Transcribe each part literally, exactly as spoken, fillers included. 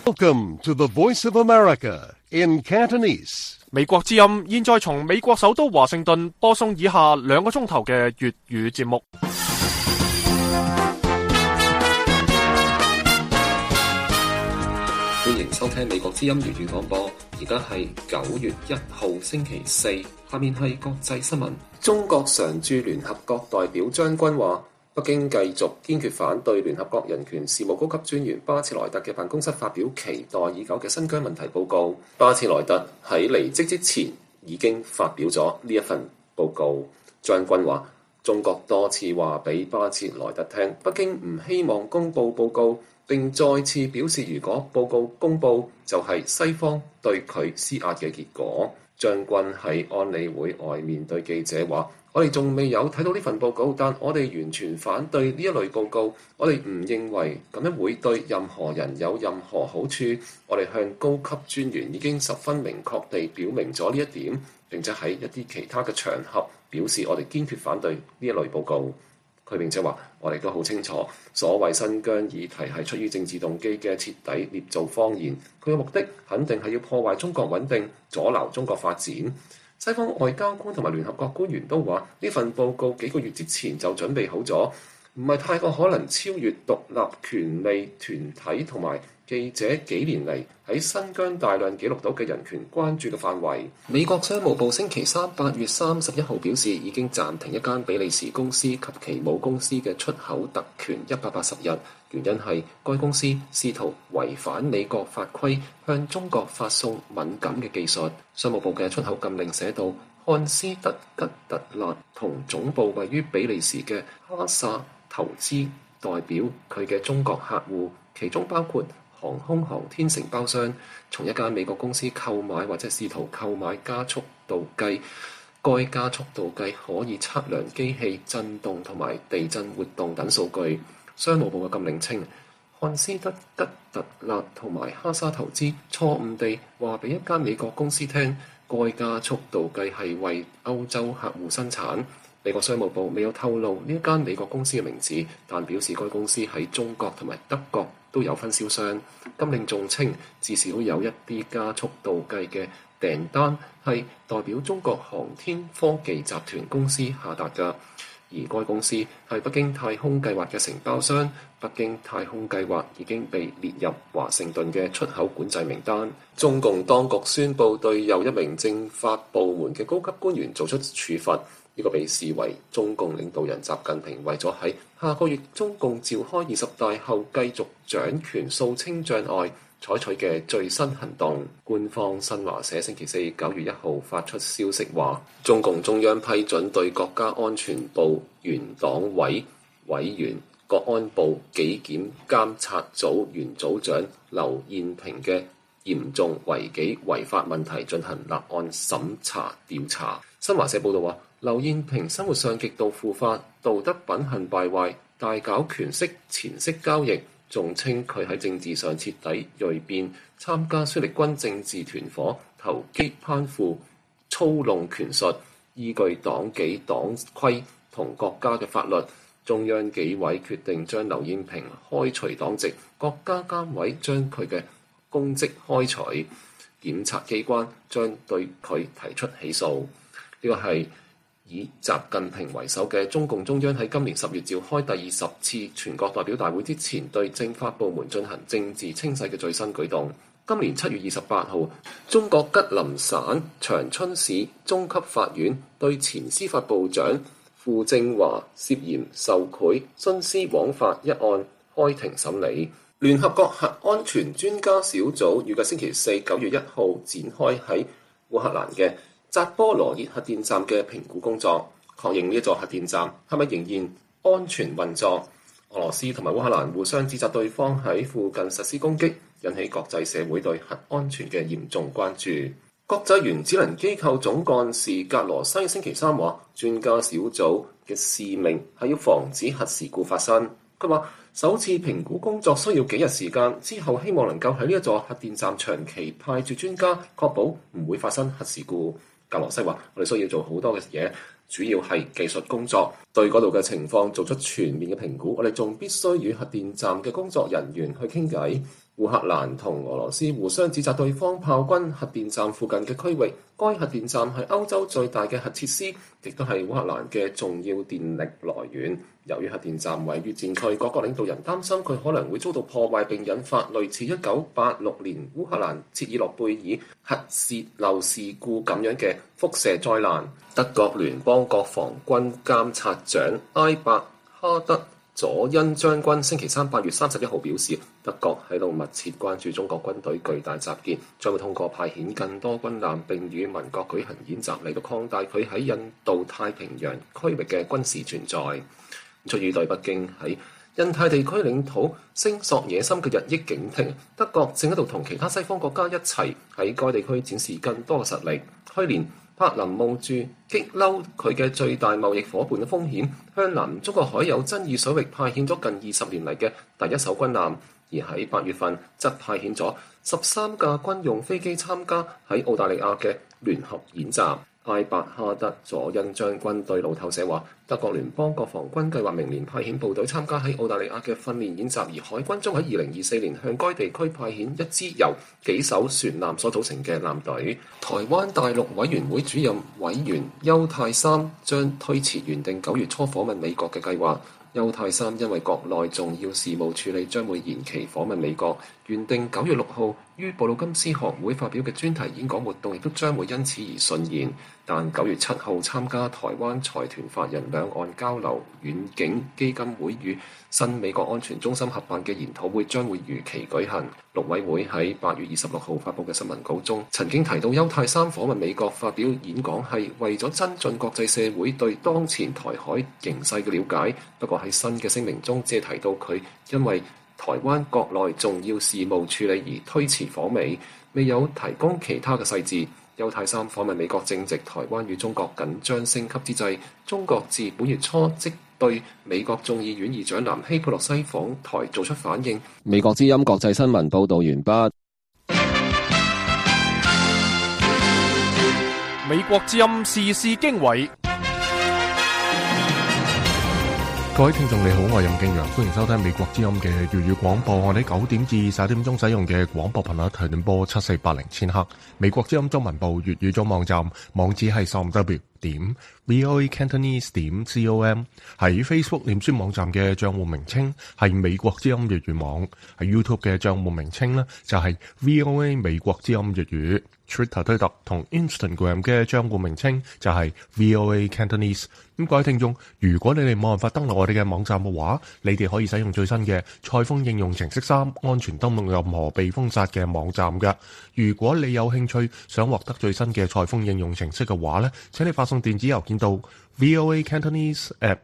Welcome to the Voice of America in Cantonese. 美國之音現在從美國首都華盛頓播送以下兩個鐘頭嘅粵語節目。 歡迎收聽美國之音粵語廣播，而家係九月一號星期四，下面係國際新聞。中國常駐聯合國代表張軍話，北京繼續堅決反對聯合國人權事務高級專員巴切萊特嘅辦公室發表期待已久嘅新疆問題報告。巴切萊特喺離職之前已經發表咗呢一份報告。張軍話，中國多次話俾巴切萊特聽，北京唔希望公佈報告，並再次表示如果報告公佈，就係西方對佢施壓嘅結果。張軍喺安理會外面對記者話，我哋仲未有睇到呢份報告，但我哋完全反對呢一類報告。我哋唔認為咁樣會對任何人有任何好處。我哋向高級專員已經十分明確地表明咗呢一點，並且喺一啲其他嘅場合表示我哋堅決反對呢一類報告。佢並且話，我哋都好清楚，所謂新疆議題係出於政治動機嘅徹底捏造謊言。佢嘅目的肯定係要破壞中國穩定，阻撓中國發展。西方外交官同埋聯合國官員都話，呢份報告幾個月之前就準備好咗，唔係太過可能超越獨立權利團體同埋記者幾年嚟喺新疆大量記錄到嘅人權關注嘅範圍。美國商務部星期三八月三十一號表示，已經暫停一間比利時公司及其母公司嘅出口特權一百八十日，原因係該公司試圖違反美國法規，向中國發送敏感嘅技術。商務部嘅出口禁令寫到，漢斯德吉特勒同總部位於比利時嘅哈薩投資代表佢嘅中國客戶，其中包括航空航天承包商，從一間美國公司購買或者試圖購買加速度計。該加速度計可以測量機器震動同埋地震活動等數據。商務部嘅禁令稱，漢斯德吉特勒同埋哈薩投資錯誤地話俾一間美國公司聽，該加速度計係為歐洲客戶生產。美國商務部未有透露呢一間美國公司嘅名字，但表示該公司喺中國同埋德國都有分銷商。禁令仲稱，至少有一啲加速度計嘅訂單係代表中國航天科技集團公司下達㗎，而該公司係北京太空計劃嘅承包商。北京太空計劃已經被列入華盛頓嘅出口管制名單。中共當局宣布對又一名政法部門嘅高級官員做出處罰。呢個被視為中共領導人習近平為咗喺下個月中共召開二十大後繼續掌權掃清障礙採取嘅最新行動。官方新華社星期四九月一號發出消息話，中共中央批准對國家安全部原黨委委員、國安部紀檢監察組原組長劉彥平嘅嚴重違紀違法問題進行立案審查調查。新華社報道話，劉彥平生活上極度腐化，道德品行敗壞，大搞權色錢色交易，仲稱佢喺政治上徹底銳變，參加孫力軍政治團伙，投機攀附，操弄權術，依據黨紀黨規同國家嘅法律，中央紀委決定將劉彥平開除黨籍，國家監委將佢嘅公職開除，檢察機關將對佢提出起訴。呢個係以習近平為首嘅中共中央喺今年十月召開第二十次全國代表大會之前，對政法部門進行政治清洗嘅最新舉動。今年七月二十八號，中國吉林省長春市中級法院對前司法部長傅政華涉嫌受賄、徇私枉法一案開庭審理。聯合國核安全專家小組預計星期四九月一號展開喺烏克蘭嘅扎波羅熱核電站嘅評估工作，確認呢座核電站係咪仍然安全運作。俄羅斯同埋烏克蘭互相指責對方喺附近實施攻擊，引起國際社會對核安全嘅嚴重關注。國際原子能機構總幹事格羅西星期三話，專家小組嘅使命係要防止核事故發生。佢話首次評估工作需要幾日時間，之後希望能夠喺呢一座核電站長期派駐專家，確保唔會發生核事故。格羅西話：我哋需要做好多嘅嘢，主要係技術工作，對嗰度嘅情況做出全面嘅評估。我哋仲必須與核電站嘅工作人員去傾偈。 烏克蘭同俄羅斯互相指責對方炮轟核電站附近嘅區域，該核電站係歐洲最大嘅核設施，亦都係烏克蘭嘅重要電力來源。由於核電站位於戰區，各國領導人擔心佢可能會遭到破壞並引發類似一九八六年烏克蘭切爾諾貝爾核泄漏事故咁樣嘅輻射災難。德國聯邦國防軍監察長埃伯哈德佐恩將軍星期三八月三十一號表示，德國喺度密切關注中國軍隊巨大集結，將會通過派遣更多軍艦並與盟國舉行演習嚟到擴大佢喺印度太平洋區域嘅軍事存在。出於對北京喺印太地區領土聲索野心嘅日益警惕，德國正喺度同其他西方國家一齊喺該地區展示更多嘅實力。去年，柏林冒住激嬲佢嘅最大貿易夥伴嘅風險，向南中國海有爭議水域派遣咗近二十年嚟嘅第一艘軍艦，而喺八月份則派遣咗十三架軍用飛機參加喺澳大利亞嘅聯合演習。埃伯哈德佐恩將軍對路透社話，德國聯邦國防軍計劃明年派遣部隊參加喺澳大利亞嘅訓練演習，而海軍將喺二零二四年向該地區派遣一支由幾艘船艦所組成嘅艦隊。台灣大陸委員會主任委員邱太三將推遲原定九月初訪問美國嘅計劃。邱太三因為國內重要事務處理，將會延期訪問美國。原定九月六號於布魯金斯學會發表嘅專題演講活動，亦都將會因此而順延。但九月七號參加台灣財團法人兩岸交流遠景基金會與新美國安全中心合辦嘅研討會將會如期舉行。陸委會喺八月二十六號發布嘅新聞稿中，曾經提到邱太三訪問美國發表演講係為咗增進國際社會對當前台海形勢嘅了解。不過喺新嘅聲明中，只係提到佢因為台灣國內重要事務處理而推遲訪美，未有提供其他嘅細節。邱太三訪問美國正值台灣與中國緊張升級之際，中國自本月初即對美國眾議院議長南希佩洛西訪台做出反應。美國之音國際新聞報導完畢。 美國之音時事經緯。 各位聽眾你好，我係任敬陽，歡迎收聽美國之音嘅粵語廣播。我哋九點至十一點鐘使用嘅廣播頻率係電波七四八零千赫。美國之音中文部粵語組網站網址係三 w 點 voa cantonese 點 com。喺 Facebook 臉書網站嘅賬戶名稱係美國之音粵語網，喺 YouTube 嘅賬戶名稱呢就係 voa 美國之音粵語。Twitter 推特同 Instagram 嘅賬戶名稱就係 voa cantonese。咁各位聽眾，如果你哋冇辦法登錄我哋嘅網站嘅話，你哋可以使用最新嘅賽風應用程式三，安全登錄任何被封殺嘅網站㗎。如果你有興趣想獲得最新嘅賽風應用程式嘅話呢，請你發送電子郵件到 voa cantonese at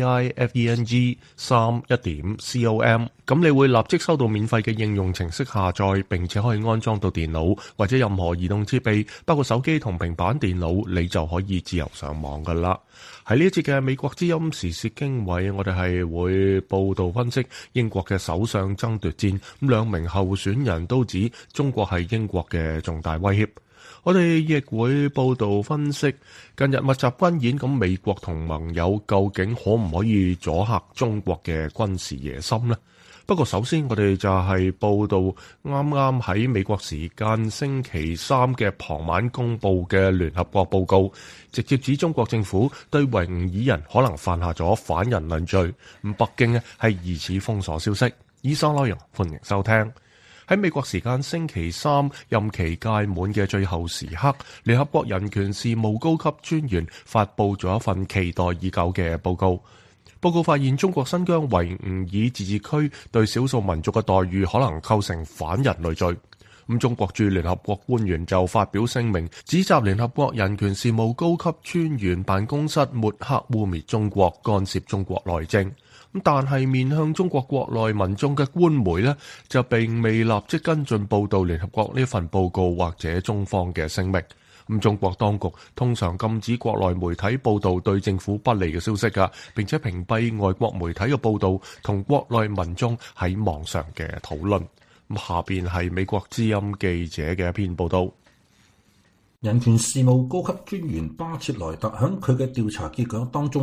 saifeng 三一點 com， 咁你會立即收到免費嘅應用程式下載，並且可以安裝到電腦或者任何移動設備，包括手機同平板電腦，你就可以自由上網㗎啦。喺呢一節嘅美國之音時事經緯，我哋係會報道分析英國嘅首相爭奪戰，咁兩名候選人都指中國係英國嘅重大威脅。我哋亦會報道分析近日密集軍演，咁美國同盟友究竟可唔可以阻嚇中國嘅軍事野心呢？不過首先我哋就係報道啱啱喺美國時間星期三嘅傍晚公布嘅聯合國報告，直接指中國政府對維吾爾人可能犯下咗反人類罪，咁北京呢係疑似封鎖消息。以上內容歡迎收聽。喺美國時間星期三任期屆滿嘅最後時刻，聯合國人權事務高級專員發布咗一份期待已久嘅報告。報告發現，中國新疆維吾爾自治區對少數民族嘅待遇可能構成反人類罪。咁中國駐聯合國官員就發表聲明，指責聯合國人權事務高級專員辦公室抹黑污衊中國，干涉中國內政。但係面向中國國內民眾嘅官媒呢，就並未立即跟進報導聯合國呢份報告或者中方嘅聲明。咁中國當局通常禁止國內媒體報導對政府不利嘅消息㗎，並且屏蔽外國媒體嘅報導同國內民眾喺網上嘅討論。咁下邊係美國之音記者嘅一篇報導。 人權事務高級專員巴切萊特喺佢嘅調查結果當中話，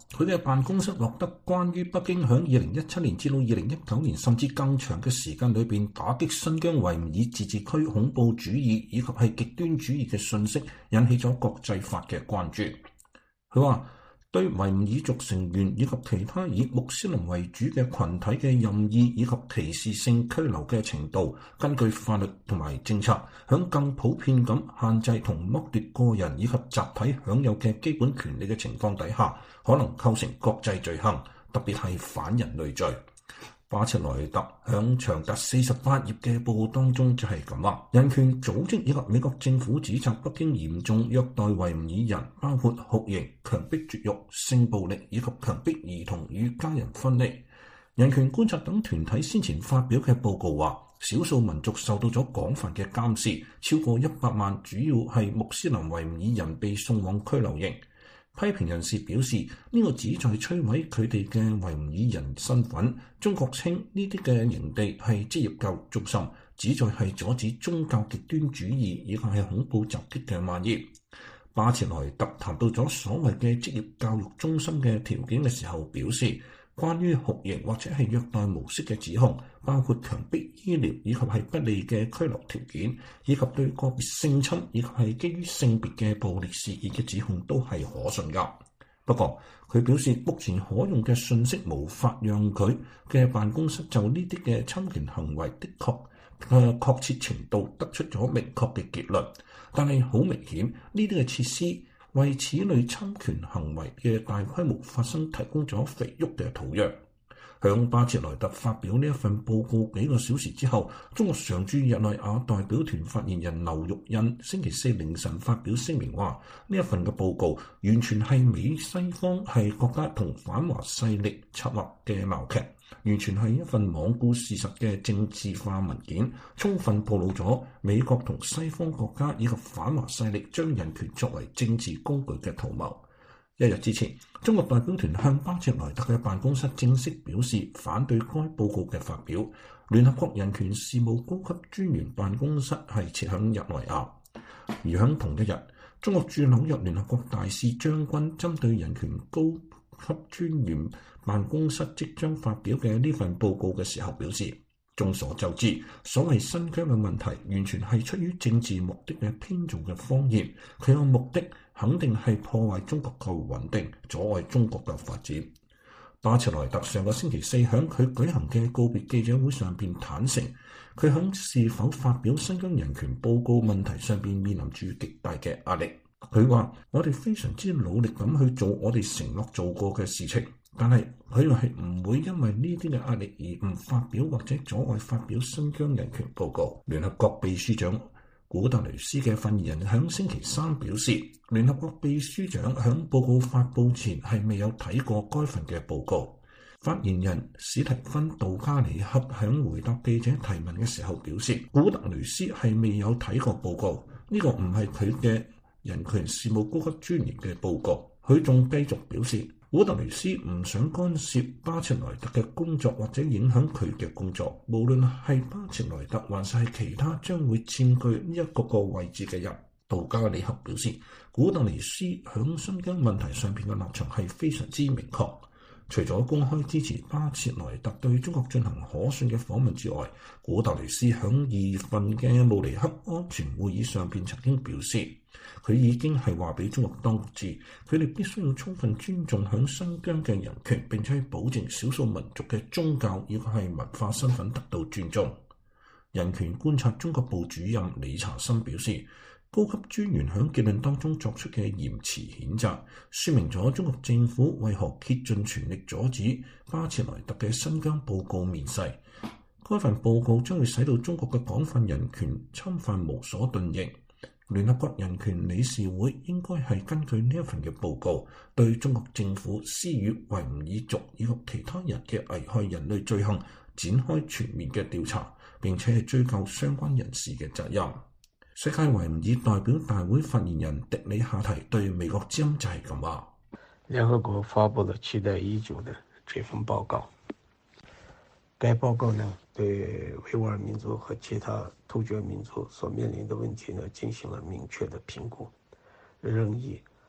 佢嘅辦公室獲得關於北京響二零一七年至到二零一九年甚至更長嘅時間裏邊打擊新疆維吾爾自治區恐怖主義以及係極端主義嘅信息，引起咗國際法嘅關注。佢話對維吾爾族成員以及其他以穆斯林為主嘅群體嘅任意以及歧視性拘留嘅程度，根據法律同埋政策，響更普遍咁限制同剝奪個人以及集體享有嘅基本權利嘅情況底下，可能構成國際罪行，特別係反人類罪。巴切萊特響長達四十八頁嘅報告當中就係咁話，人權組織以及美國政府指責北京嚴重虐待維吾爾人，包括酷刑、強迫絕育、性暴力以及強迫兒童與家人分離。人權觀察等團體先前發表嘅報告話，少數民族受到咗廣泛嘅監視，超過一百萬主要係穆斯林維吾爾人被送往拘留營。批評人士表示，呢、這個旨在摧毀佢哋嘅維吾爾人身份。中國稱呢啲嘅營地係職業教育中心，旨在係阻止宗教極端主義以及係恐怖襲擊嘅蔓延。巴切萊特談到咗所謂嘅職業教育中心嘅條件嘅時候，表示關於酷刑或者係虐待模式嘅指控，包括強迫醫療以及係不利嘅拘留條件，以及對個別性侵以及係基於性別嘅暴力事件嘅指控都係可信㗎。不過佢表示，目前可用嘅信息無法讓佢嘅辦公室就呢啲嘅侵權行為的確嘅確切程度得出咗明確嘅結論。但係好明顯，呢啲嘅設施為此類侵權行為嘅大規模發生提供咗肥沃嘅土壤。向巴切萊特發表呢一份報告幾個小時之後，中國常駐日內瓦代表團發言人劉玉印星期四凌晨發表聲明話，呢一份嘅報告完全係美西方係國家同反華勢力策劃嘅鬧劇，完全係一份罔顧事實嘅政治化文件，充分暴露咗美國同西方國家以及反華勢力將人權作為政治工具嘅圖謀。一日之前，中國代表團向巴切萊特嘅辦公室正式表示反對該報告嘅發表。聯合國人權事務高級專員辦公室係設響日內瓦，而響同一日，中國駐紐約聯合國大使張軍針對人權高級專員辦公室即將發表嘅呢份報告嘅時候表示，眾所周知，所謂新疆嘅問題完全係出於政治目的嘅編造嘅謊言，佢嘅目的肯定係破壞中國嘅穩定，阻礙中國嘅發展。巴切萊特上個星期四響佢舉行嘅告別記者會上邊坦承，佢響是否發表新疆人權報告問題上邊面臨住極大嘅壓力。佢話：我哋非常之努力咁去做我哋承諾做過嘅事情，但係佢又係唔會因為呢啲嘅壓力而唔發表或者阻礙發表新疆人權報告。聯合國秘書長古特雷斯嘅發言人響星期三表示，聯合國秘書長響報告發佈前係未有睇過該份嘅報告。發言人史提芬杜加里克響回答記者提問嘅時候表示，古特雷斯係未有睇過報告，呢、這個唔係佢嘅人權事務高級專員嘅報告。佢仲繼續表示，古特雷斯唔想干涉巴切萊特嘅工作或者影響佢嘅工作，無論係巴切萊特還是係其他將會佔據呢一個個位置嘅人。杜加里克表示，古特雷斯響新疆問題上邊嘅立場係非常之明確。除咗公開支持巴切萊特對中國進行可信嘅訪問之外，古特雷斯響二月份嘅慕尼黑安全會議上邊曾經表示，佢已經係話俾中國當局知，佢哋必須要充分尊重響新疆嘅人權，並且保證少數民族嘅宗教以及係文化身份得到尊重。人權觀察中國部主任理查森表示，高級專員喺結論當中作出嘅嚴詞譴責，說明咗中國政府為何竭盡全力阻止巴切萊特嘅新疆報告面世。該份報告將會使到中國嘅廣泛人權侵犯無所遁形。聯合國人權理事會應該係根據呢一份嘅報告，對中國政府施予維吾爾族以及其他人嘅危害人類罪行展開全面嘅調查，並且係追究相關人士嘅責任。世界維吾爾代表大會發言人迪里夏提對美國之音就係咁話： 聯合國發布了期待已久的這份報告，該報告呢對維吾爾民族和其他突厥民族所面臨的問題呢進行了明確的評估，仍以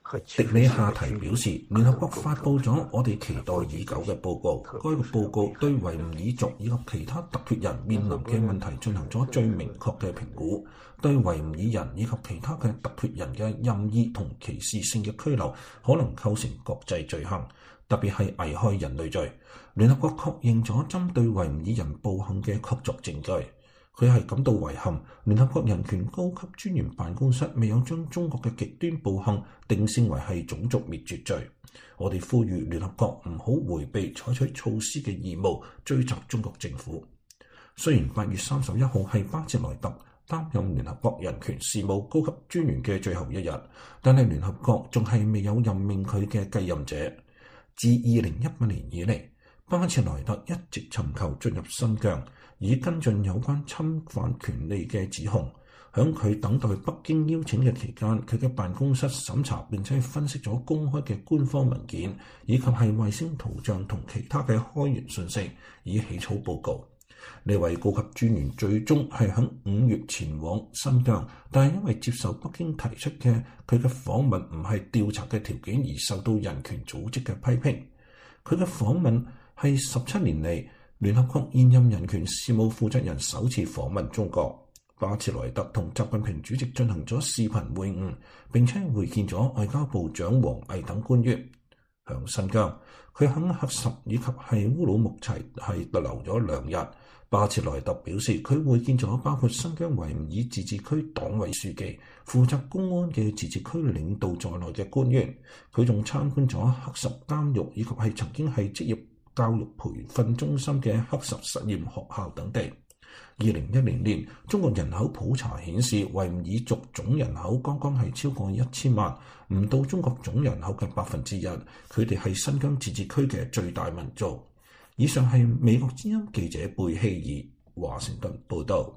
迪里夏提表示，聯合國發布咗我哋期待已久嘅報告。該個報告對維吾爾族以及其他突厥人面臨嘅問題進行咗最明確嘅評估，對維吾爾人以及其他嘅突厥人嘅任意同歧視性嘅拘留可能構成國際罪行，特別係危害人類罪。聯合國確認咗針對維吾爾人暴行嘅確鑿證據。佢係感到遺憾，聯合國人權高級專員辦公室未有將中國嘅極端暴行定性為係種族滅絕罪。我哋呼籲聯合國唔好迴避採取措施嘅義務，追責中國政府。雖然八月三十一號係巴切萊特擔任聯合國人權事務高級專員嘅最後一日，但係聯合國仲係未有任命佢嘅繼任者。自二零一八年以嚟，巴切萊特一直尋求進入新疆，以跟進有關侵犯權利嘅指控。響佢等待北京邀請嘅期間，佢嘅辦公室審查並且分析咗公開嘅官方文件，以及係衛星圖像同其他嘅開源信息，以起草報告。呢位高級專員最終係響五月前往新疆，但係因為接受北京提出嘅佢嘅訪問唔係調查嘅條件，而受到人權組織嘅批評。佢嘅訪問係十七年嚟聯合國現任人權事務負責人首次訪問中國。巴切萊特同習近平主席進行咗視頻會晤，並且會見咗外交部長王毅等官員。響新疆，佢喺喀什以及係烏魯木齊係逗留咗兩日。巴切萊特表示，佢會見咗包括新疆維吾爾自治區黨委書記、負責公安嘅自治區領導在內嘅官員。佢仲參觀咗喀什監獄以及係曾經係職業教育培訓中心嘅喀什實驗學校等地。二零一零年，中國人口普查顯示，維吾爾族總人口剛剛係超過一千萬，唔到中國總人口嘅百分之一。佢哋係新疆自治區嘅最大民族。以上係美國之音記者貝希爾華盛頓報道。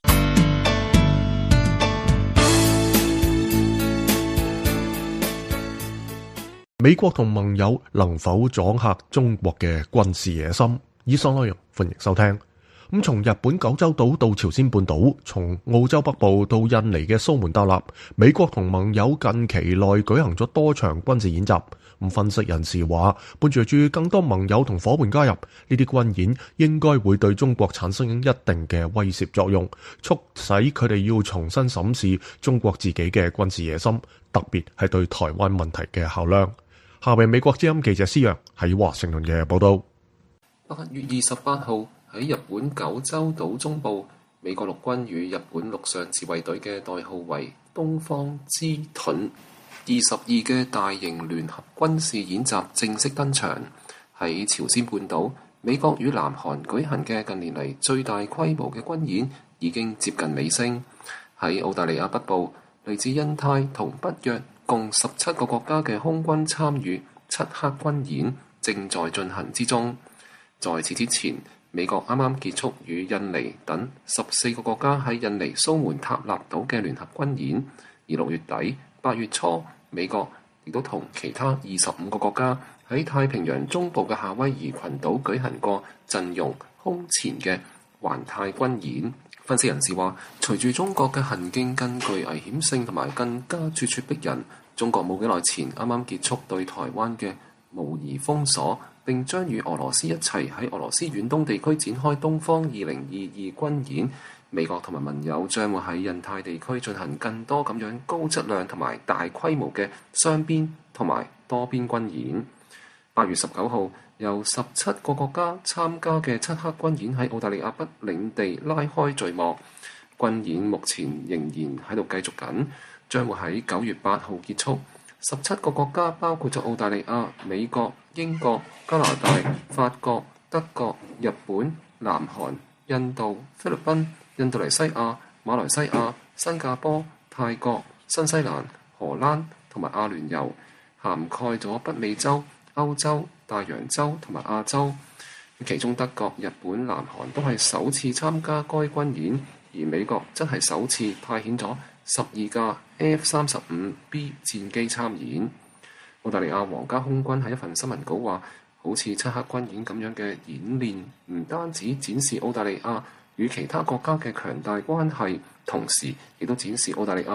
美國同盟友能否阻嚇中國嘅軍事野心？以上內容歡迎收聽。咁從日本九州島到朝鮮半島，從澳洲北部到印尼嘅蘇門答臘，美國同盟友近期內舉行咗多場軍事演習。咁分析人士話，伴隨住更多盟友同伙伴加入，呢啲軍演應該會對中國產生一定嘅威懾作用，促使佢哋要重新審視中國自己嘅軍事野心，特別係對台灣問題嘅考量。下邊美國之音記者施陽喺華盛頓嘅報道。 八月二十八號喺日本九州島中部，美國陸軍與日本陸上自衛隊嘅代號為東方之盾二十二嘅大型聯合軍事演習正式登場。喺朝鮮半島，美國與南韓舉行嘅近年嚟最大規模嘅軍演已經接近尾聲。喺澳大利亞北部，嚟自印太同北約共十七個國家嘅空軍參與漆黑軍演正在進行之中。在此之前，美國啱啱結束與印尼等十四個國家喺印尼蘇門答臘島嘅聯合軍演，而六月底、八月初，美國亦都同其他二十五個國家喺太平洋中部嘅夏威夷群島舉行過陣容空前嘅環太軍演。分析人士話，隨住中國嘅行徑更具危險性同埋更加咄咄逼人，中國冇幾耐前啱啱結束對台灣嘅模擬封鎖，並將與俄羅斯一齊喺俄羅斯遠東地區展開東方二零二二軍演。美國同埋盟友將會喺印太地區進行更多咁樣高質量同埋大規模嘅雙邊同埋多邊軍演。八月十九號，由十七個國家參加嘅漆黑軍演喺澳大利亞北領地拉開序幕。軍演目前仍然喺度繼續緊，將會喺九月八號結束。十七個國家包括咗澳大利亞、美國、英國、加拿大、法國、德國、日本、南韓、印度、菲律賓、印度尼西亞、馬來西亞、新加坡、泰國、新西蘭、荷蘭同埋阿聯酋，涵蓋咗北美洲、歐洲、大洋洲同埋亞洲。其中德國、日本、南韓都係首次參加該軍演，而美國則係首次派遣咗十二架 F 三十五 B 戰機參演。澳大利亞皇家空軍喺一份新聞稿話，好似漆黑軍演咁樣嘅演練，唔單止展示澳大利亞與其他國家嘅強大關係，同時亦都展示澳大利亞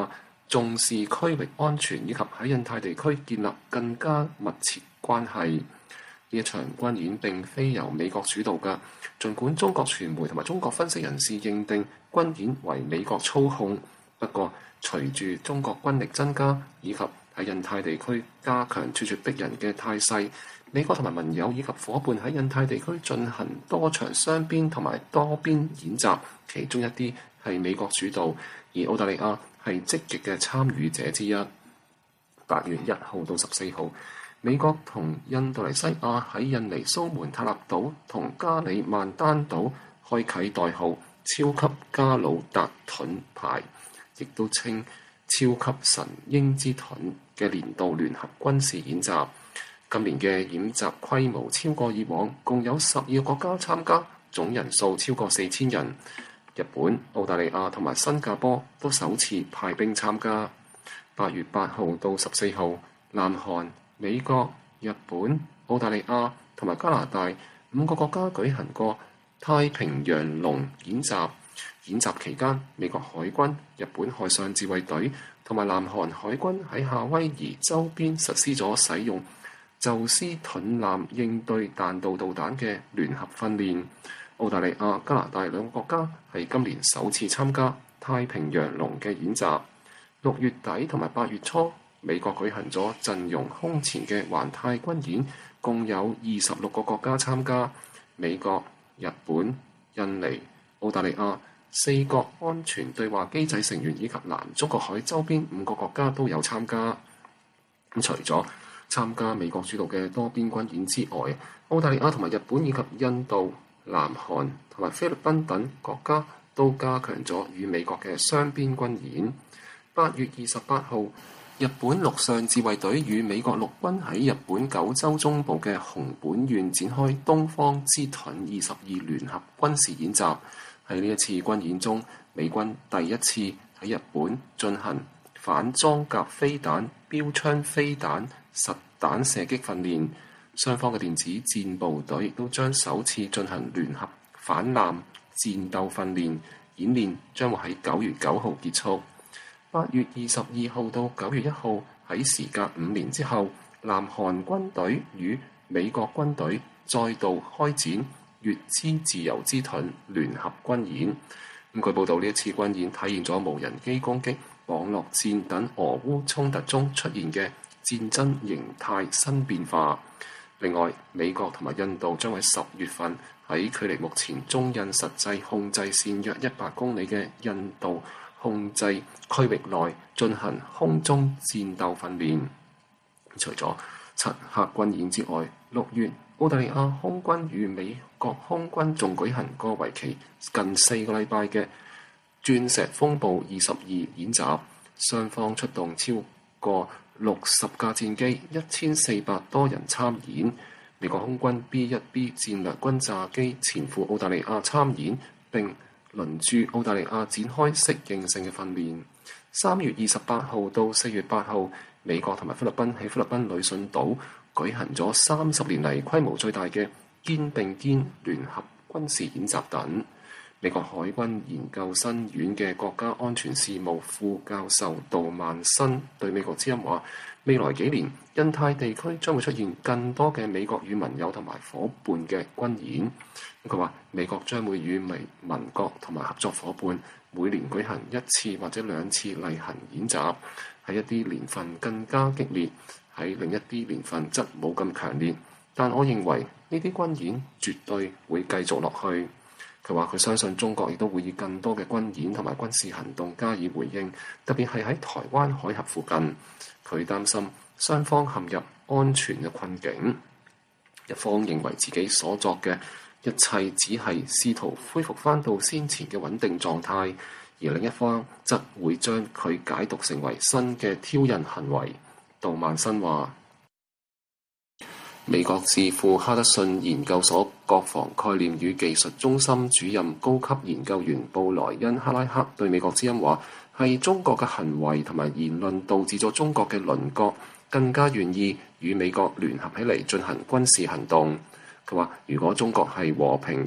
重視區域安全以及喺印太地區建立更加密切關係。呢一場軍演並非由美國主導嘅，儘管中國傳媒同埋中國分析人士認定軍演為美國操控，不過隨住中國軍力增加以及喺印太地區加強咄咄逼人嘅態勢，美國同埋盟友以及伙伴喺印太地區進行多場雙邊同埋多邊演習，其中一啲係美國主導，而澳大利亞係積極嘅參與者之一。八月一號到十四號，美國同印度尼西亞喺印尼蘇門答臘島同加里曼丹島開啟代號超級加魯達盾牌，亦都稱超級神鷹之盾嘅年度聯合軍事演習。今年嘅演習規模超過以往，共有十二個國家參加，總人數超過四千人。日本、澳大利亞同埋新加坡都首次派兵參加。八月八號到十四號，南韓、美國、日本、澳大利亞同埋加拿大五個國家舉行過太平洋龍演習。演習期間，美國海軍、日本海上自衛隊同埋南韓海軍喺夏威夷周邊實施咗使用宙斯盾艦應對彈道導彈嘅聯合訓練。澳大利亞、加拿大兩個國家係今年首次參加太平洋龍嘅演習。六月底同埋八月初，美國舉行咗陣容空前嘅環太軍演，共有二十六個國家參加。美國、日本、印尼、澳大利亞四國安全對話機制成員以及南中國海周邊五個國家都有參加。咁除咗參加美國主導嘅多邊軍演之外，澳大利亞同埋日本以及印度、南韓同埋菲律賓等國家都加強咗與美國嘅雙邊軍演。八月二十八號，日本陸上自衛隊與美國陸軍喺日本九州中部嘅熊本縣展開東方之盾二十二聯合軍事演習。喺呢一次軍演中，美軍第一次喺日本進行反裝甲飛彈、標槍飛彈、實彈射擊訓練。雙方嘅電子戰部隊亦都將首次進行聯合反艦戰鬥訓練。演練將會喺九月九號結束。八月二十二號到九月一號，喺時隔五年之後，南韓軍隊與美國軍隊再度開展月之自由之盾聯合軍演。咁據報道，呢一次軍演體現咗無人機攻擊、網絡戰等俄烏衝突中出現嘅戰爭形態新變化。另外，美國同埋印度將喺十月份喺距離目前中印實際控制線約一百公里嘅印度控制區域內進行空中戰鬥訓練。除咗七克軍演之外，六月澳大利亞空軍與美國空軍仲舉行過為期近四個禮拜嘅鑽石風暴二十二演習，雙方出動超過六十架戰機，一千四百多人參演。美國空軍 B 一 B 戰略轟炸機前赴澳大利亞參演，並輪駐澳大利亞展開適應性嘅訓練。三月二十八號到四月八號，美國同埋菲律賓喺菲律賓旅順島舉行咗三十年嚟規模最大嘅肩並肩聯合軍事演習等。美國海軍研究生院嘅國家安全事務副教授杜曼森對美國之音話：未來幾年，印太地區將會出現更多嘅美國與盟友同埋伙伴嘅軍演。佢話美國將會與盟盟國同埋合作伙伴每年舉行一次或者兩次例行演習，喺一啲年份更加激烈，喺另一啲年份則冇咁強烈。但我認為呢啲軍演絕對會繼續落去。佢話佢相信中國亦都會以更多嘅軍演同埋軍事行動加以回應，特別係喺台灣海峽附近。佢擔心雙方陷入安全嘅困境，一方認為自己所作嘅一切只係試圖恢復返到先前嘅穩定狀態，而另一方則會將佢解讀成為新嘅挑釁行為。杜曼森話：美國智庫哈德遜研究所國防概念與技術中心主任高級研究員布萊恩克拉克對美國之音話：係中國嘅行為同埋言論導致咗中國嘅鄰國更加願意與美國聯合起嚟進行軍事行動。佢話：如果中國係和平嘅，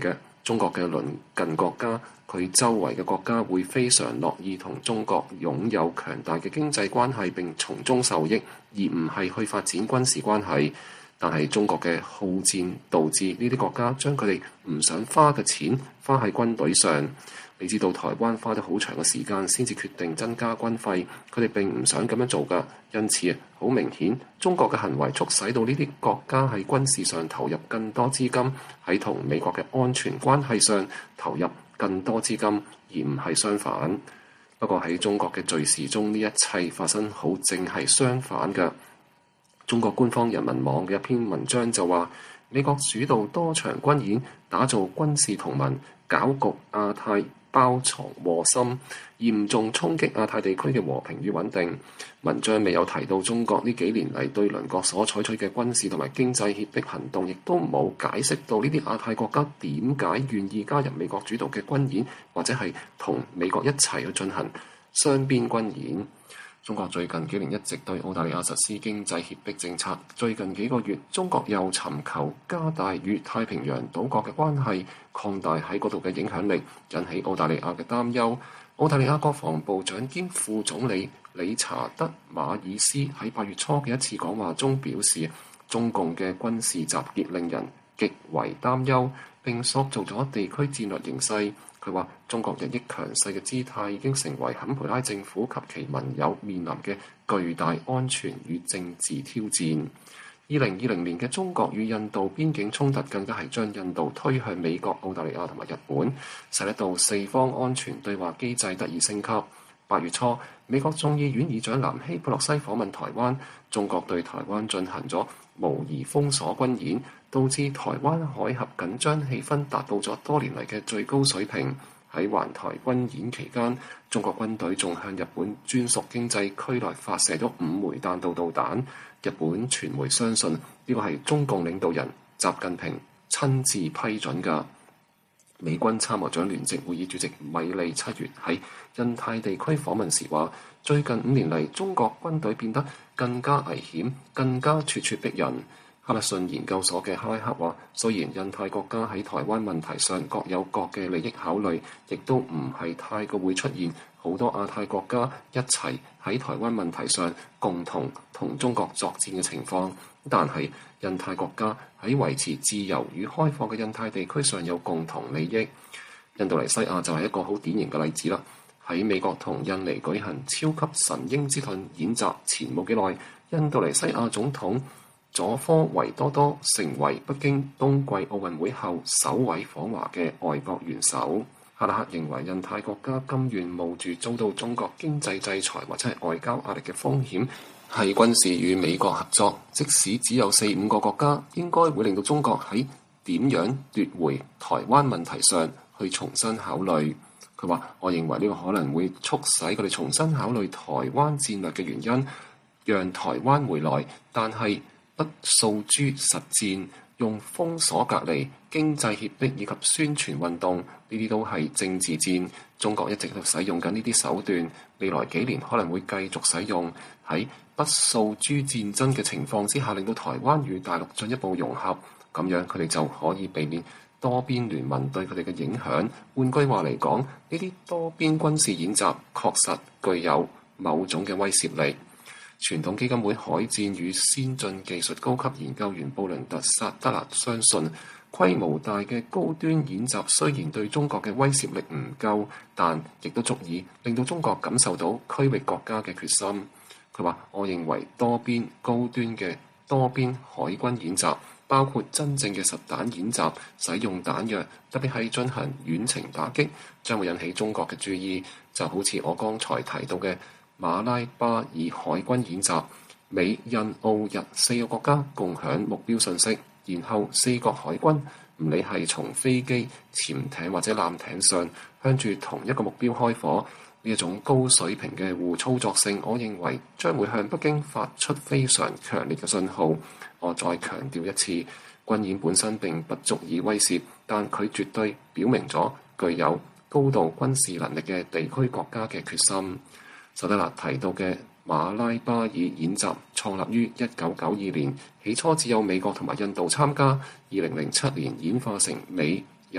中國嘅鄰近國家，佢周圍嘅國家會非常樂意同中國擁有強大嘅經濟關係並從中受益，而唔係去發展軍事關係。但係中國嘅好戰導致呢啲國家將佢哋唔想花嘅錢花喺軍隊上。你知道台灣花咗好長嘅時間先至決定增加軍費，佢哋並唔想咁樣做㗎。因此好明顯，中國嘅行為促使到呢啲國家喺軍事上投入更多資金，喺同美國嘅安全關係上投入更多資金，而唔係相反。不過喺中國嘅敘事中，呢一切發生好正係相反嘅。中國官方人民網嘅一篇文章就話，美國主導多場軍演，打造軍事同盟，搞局亞太，包藏禍心，嚴重衝擊亞太地區嘅和平與穩定。文章未有提到中國呢幾年嚟對鄰國所採取嘅軍事同埋經濟脅迫行動，亦都冇解釋到呢啲亞太國家點解願意加入美國主導嘅軍演，或者係同美國一齊去進行雙邊軍演。中國最近幾年一直對澳大利亞實施經濟脅迫政策，最近幾個月中國又尋求加大與太平洋島國嘅關係，擴大喺嗰度嘅影響力，引起澳大利亞嘅擔憂。澳大利亞國防部長兼副總理理查德馬爾斯喺八月初嘅一次講話中表示，中共嘅軍事集結令人極為擔憂，並塑造咗地區戰略形勢。佢話中國日益強勢嘅姿態已經成為坎培拉政府及其盟友面臨嘅巨大安全與政治挑戰。二零二零年嘅中國與印度邊境衝突更加係將印度推向美國、澳大利亞同埋日本，使得到四方安全對話機制得以升級。八月初，美國眾議院議長南希佩洛西訪問台灣，中國對台灣進行咗模擬封鎖軍演，導致台灣海峽緊張氣氛達到咗多年嚟嘅最高水平。喺環台軍演期間，中國軍隊仲向日本專屬經濟區內發射咗五枚彈道導彈。日本傳媒相信呢個係中共領導人習近平親自批准㗎。美軍參謀長聯席會議主席米利七月喺印太地區訪問時話，最近五年嚟，中國軍隊變得更加危險，更加咄咄逼人。哈德遜研究所嘅哈拉克話，雖然印太國家喺台灣問題上各有各嘅利益考慮，亦都唔係太過會出現好多亞太國家一齊喺台灣問題上共同同中國作戰嘅情況。但係印太國家喺維持自由與開放嘅印太地區上有共同利益。印度尼西亞就係一個好典型嘅例子啦。喺美國同印尼舉行超級神鷹之盾演習前冇幾耐，印度尼西亞總統佐科維多多成為北京冬季奧運會後首位訪華嘅外國元首。哈拉克認為印太國家甘願冒住遭到中國經濟制裁或者係外交壓力嘅風險，係軍事與美國合作，即使只有四五個國家，應該會令到中國喺點樣奪回台灣問題上去重新考慮。佢話：我認為呢個可能會促使佢哋重新考慮台灣戰略嘅原因，讓台灣回來，但係不訴諸實戰，用封鎖隔離、經濟脅迫以及宣傳運動，呢啲都係政治戰。中國一直都使用緊呢啲手段，未來幾年可能會繼續使用。喺不訴諸戰爭嘅情況之下，令到台灣與大陸進一步融合，咁樣佢哋就可以避免多邊聯盟對佢哋嘅影響。換句話嚟講，呢啲多邊軍事演習確實具有某種嘅威懾力。傳統基金會海戰與先進技術高級研究員布倫特薩德納相信，規模大嘅高端演習雖然對中國嘅威懾力唔夠，但亦都足以令到中國感受到區域國家嘅決心。佢話：我認為多邊高端嘅多邊海軍演習，包括真正嘅實彈演習，使用彈藥，特別係進行遠程打擊，將會引起中國嘅注意。就好似我剛才提到嘅馬拉巴爾海軍演習，美印澳日四個國家共享目標信息，然後四國海軍唔理係從飛機、潛艇或者艦艇上向住同一個目標開火，呢一種高水平嘅互操作性，我認為將會向北京發出非常強烈嘅信號。我再強調一次，軍演本身並不足以威懾，但佢絕對表明咗具有高度軍事能力嘅地區國家嘅決心。薩德納提到嘅馬拉巴爾演習創立於一九九二年，起初只有美國同埋印度參加，二零零七年演化成美、日、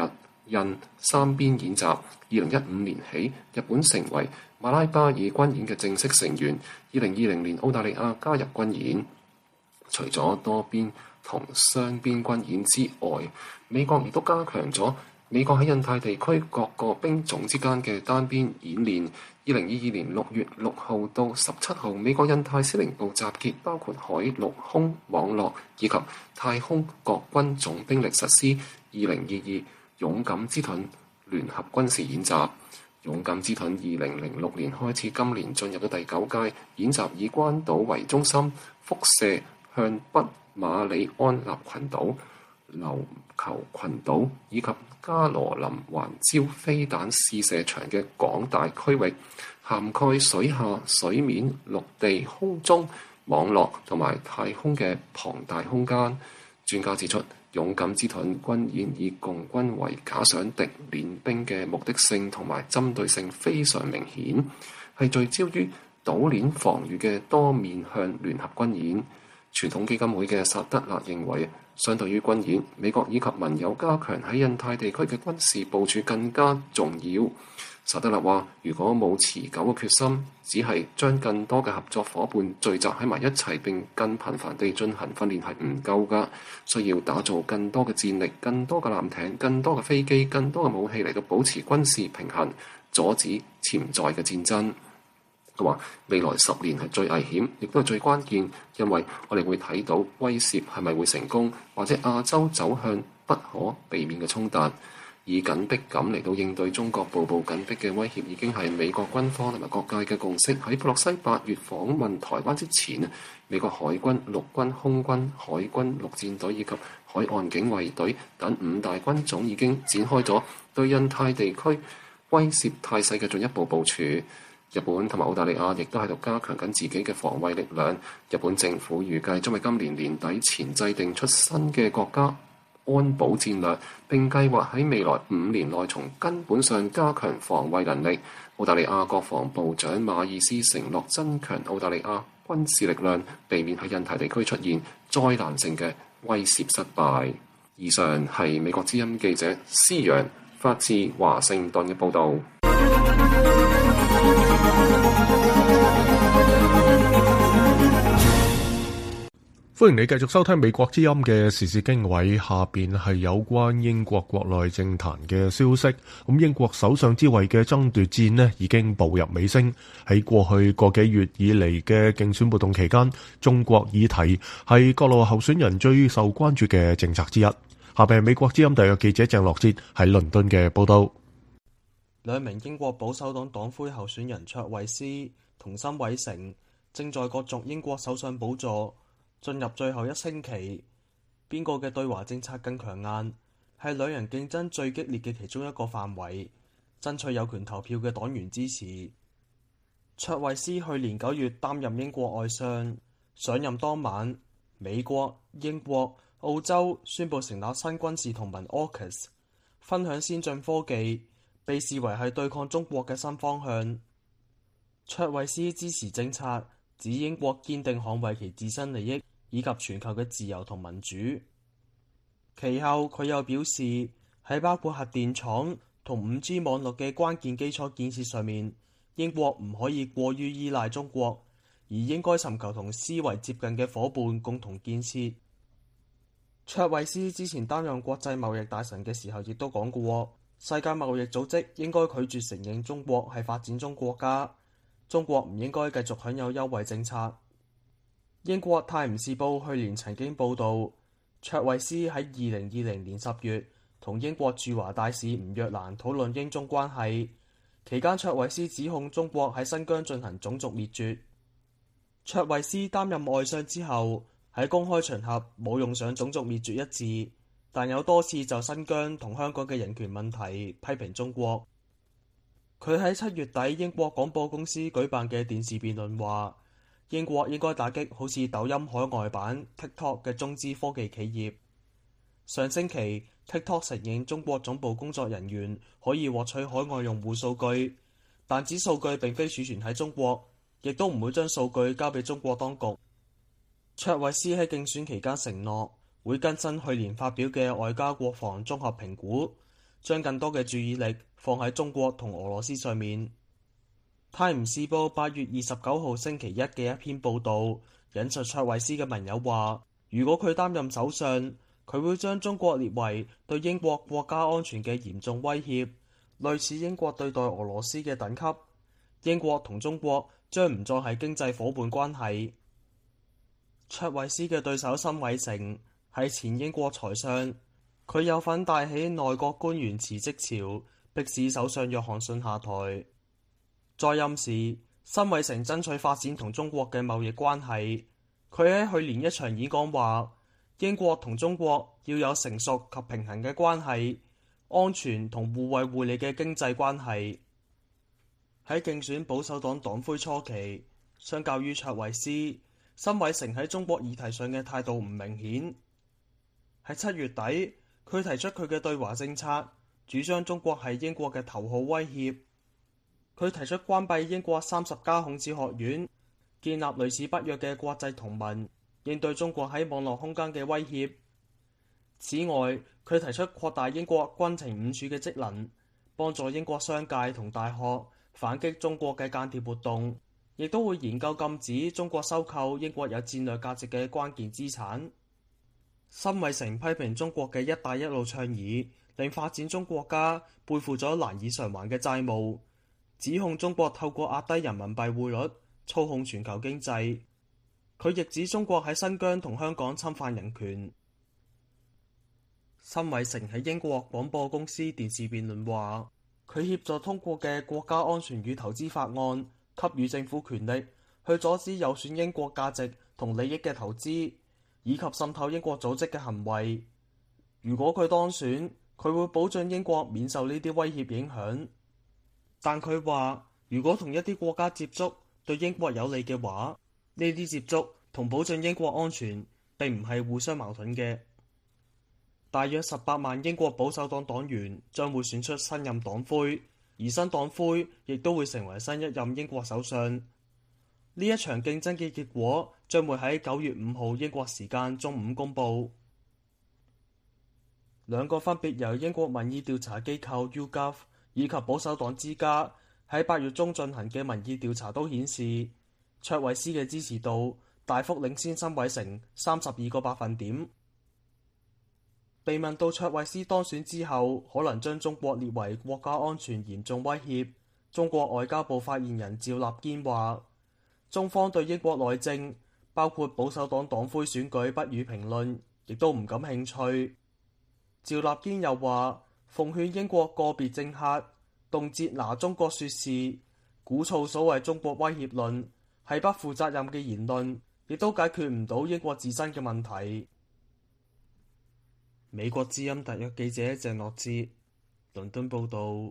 印三邊演習。二零一五年起，日本成為馬拉巴爾軍演嘅正式成員。二零二零年，澳大利亞加入軍演。除咗多邊同雙邊軍演之外，美國亦都加強咗美國喺印太地區各個兵種之間嘅單邊演練。二零二二年六月六號到十七號，美國印太司令部集結包括海陸空網絡以及太空各軍種兵力，實施二零二二勇敢之盾聯合軍事演習。勇敢之盾二零零六年開始，今年進入咗第九屆演習，以關島為中心，輻射向北馬里安納群島、琉球群島以及加羅林環礁飛彈試射場嘅廣大區域，涵蓋水下、水面、陸地、空中、網絡同埋太空嘅龐大空間。專家指出，勇敢之盾軍演以共軍為假想敵練兵嘅目的性同埋針對性非常明顯，係聚焦於島鏈防禦嘅多面向聯合軍演。傳統基金會嘅薩德勒認為，相對於軍演，美國以及盟友加強喺印太地區嘅軍事部署更加重要。薩德勒話：如果冇持久嘅決心，只係將更多嘅合作伙伴聚集喺埋一齊並更頻繁地進行訓練係唔夠㗎，需要打造更多嘅戰力、更多嘅艦艇、更多嘅飛機、更多嘅武器嚟到保持軍事平衡，阻止潛在嘅戰爭。佢話未來十年係最危險，亦都係最關鍵，因為我哋會睇到威懾係咪會成功，或者亞洲走向不可避免嘅衝突。以緊迫感嚟到應對中國步步緊迫嘅威脅，已經係美國軍方同埋各界嘅共識。喺佩洛西八月訪問台灣之前，美國海軍、陸軍、空軍、海軍、陸戰隊以及海岸警衛隊等五大軍種已經展開咗對印太地區威懾態勢嘅進一步部署。日本同埋澳大利亞亦都喺度加強緊自己嘅防衛力量。日本政府預計將喺今年年底前制定出新嘅國家安保戰略，並計劃喺未來五年內從根本上加強防衛能力。澳大利亞國防部長馬爾斯承諾增強澳大利亞軍事力量，避免喺印太地區出現災難性嘅威懾失敗。以上係美國之音記者施陽發自華盛頓嘅報導。 歡迎你繼續收聽美國之音嘅時事經緯，下邊係有關英國國內政壇嘅消息。咁英國首相之位嘅爭奪戰呢已經步入尾聲。喺過去個幾月以嚟嘅競選活動期間，中國議題係各路候選人最受關注嘅政策之一。下邊係美國之音特約記者鄭樂哲喺倫敦嘅報道。 兩名英國保守黨黨魁候選人卓慧思同辛偉誠正在角逐英國首相寶座。進入最後一星期，邊個嘅對華政策更強硬，係兩人競爭最激烈嘅其中一個範圍。爭取有權投票嘅黨員支持。卓慧思去年九月擔任英國外相，上任當晚，美國、英國、澳洲宣布成立新軍事同盟 AUKUS， 分享先進科技，被視為係對抗中國嘅新方向。卓慧思支持政策，指英國堅定捍衛其自身利益以及全球嘅自由同民主。其後佢又表示，喺包括核電廠同五 G 網絡嘅關鍵基礎建設上面，英國唔可以過於依賴中國，而應該尋求同思維接近嘅伙伴共同建設。卓慧思之前擔任國際貿易大臣嘅時候，亦都講過，世界貿易組織應該拒絕承認中國係發展中國家，中國唔應該繼續享有優惠政策。英國泰晤士報去年曾經報導，卓慧思喺二零二零年十月同英國駐華大使吳若蘭討論英中關係，期間卓慧思指控中國喺新疆進行種族滅絕。卓慧思擔任外相之後，喺公開場合冇用上種族滅絕一字，但有多次就新疆同香港嘅人權問題批評中國。佢喺七月底英國廣播公司舉辦嘅電視辯論話，英國應該打擊好似抖音海外版 TikTok 嘅中資科技企業。上星期 TikTok 承認中國總部工作人員可以獲取海外用戶數據，但指數據並非儲存喺中國，亦都唔會將數據交俾中國當局。卓慧思喺競選期間承諾會更新去年發表嘅外交國防綜合評估， 將更多嘅注意力放喺中國同俄羅斯上面。泰晤士報八月二十九號星期一嘅一篇報導，引述卓慧思嘅盟友話，如果佢擔任首相，佢會將中國列為對英國國家安全嘅嚴重威脅，類似英國對待俄羅斯嘅等級。英國同中國將唔再係經濟夥伴關係。卓慧思嘅對手辛偉誠係前英國財相，佢有份帶起內閣官員辭職潮，迫使首相約翰遜下台。在任時，辛偉誠爭取發展同中國嘅貿易關係。佢喺去年一場演講話，英國同中國要有成熟及平衡嘅關係，安全同互惠互利嘅經濟關係。喺競選保守黨黨魁初期，相較於卓慧思，辛偉誠喺中國議題上嘅態度唔明顯。喺七月底，佢提出佢嘅對華政策，主張中國係英國嘅頭號威脅。佢提出關閉英國三十家孔子學院，建立類似北約嘅國際同盟，應對中國喺網絡空間嘅威脅。此外，佢提出擴大英國軍情五處嘅職能，幫助英國商界同大學反擊中國嘅間諜活動，亦都會研究禁止中國收購英國有戰略價值嘅關鍵資產。辛偉誠批評中國嘅一帶一路倡議令發展中國家背負咗難以償還嘅債務，指控中國透過壓低人民幣匯率操控全球經濟。佢亦指中國喺新疆同香港侵犯人權。辛偉誠喺英國廣播公司電視辯論話，佢協助通過嘅國家安全與投資法案給予政府權力去阻止有損英國價值同利益嘅投資，以及滲透英國組織嘅行為。如果佢當選，佢會保障英國免受呢啲威脅影響。但佢話，如果同一啲國家接觸對英國有利嘅話，呢啲接觸同保障英國安全並唔係互相矛盾嘅。大約十八萬英國保守黨黨員將會選出新任黨魁，而新黨魁亦都會成為新一任英國首相。呢一場競爭嘅結果將會喺九月五號英國時間中午公佈。兩個分別由英國民意調查機構 YouGov 以及保守黨之家喺八月中進行嘅民意調查都顯示，卓慧思嘅支持度大幅領先辛偉誠三十二個百分點。被問到卓慧思當選之後可能將中國列為國家安全嚴重威脅，中國外交部發言人趙立堅話，中方對英國內政，包括保守黨黨魁選舉不予評論，亦都唔感興趣。趙立堅又話，奉勸英國個別政客動輒拿中國說事，鼓噪所謂中國威脅論，係不負責任嘅言論，亦都解決唔到英國自身嘅問題。美國之音特約記者鄭樂志，倫敦報道。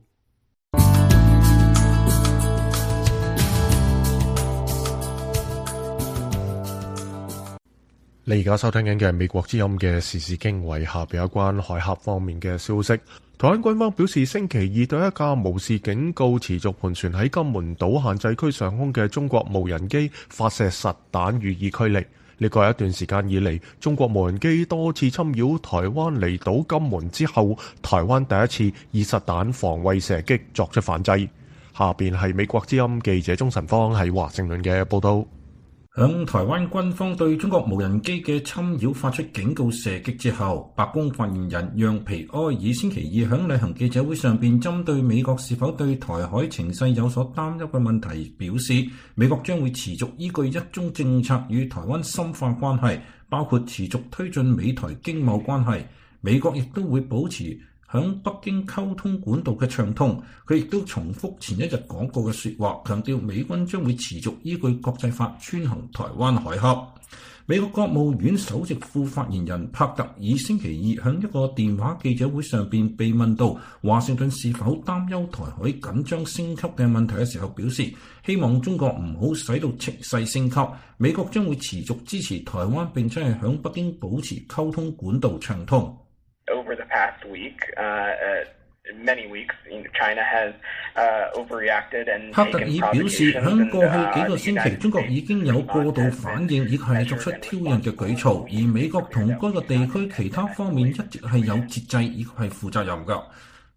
你而家收聽緊嘅係美國之音嘅時事經緯，下邊有關海峽方面嘅消息。台灣軍方表示，星期二對一架無視警告持續盤旋喺金門島限制區上空嘅中國無人機發射實彈予以驅離。呢個係一段時間以嚟，中國無人機多次侵擾台灣離島金門之後，台灣第一次以實彈防衛射擊作出反制。下邊係美國之音記者鍾晨芳喺華盛頓嘅報道。 響台灣軍方對中國無人機嘅侵擾發出警告射擊之後，白宮發言人讓皮埃爾星期二響例行記者會上邊針對美國是否對台海情勢有所擔憂嘅問題表示，美國將會持續依據一中政策與台灣深化關係，包括持續推進美台經貿關係。美國亦都會保持響北京溝通管道嘅暢通。佢亦都重複前一日講過嘅說話，強調美軍將會持續依據國際法穿行台灣海峽。美國國務院首席副發言人帕特爾星期二響一個電話記者會上邊被問到華盛頓是否擔憂台海緊張升級嘅問題嘅時候，表示希望中國唔好使到情勢升級。美國將會持續支持台灣，並且係響北京保持溝通管道暢通。 Over the past week, uh, uh, many weeks, China has uh, overreacted and 帕特爾表示，響過去幾個星期，中國已經有過度反應，亦係作出挑釁嘅舉措，而美國同該個地區其他方面一直係有節制，亦係負責任㗎。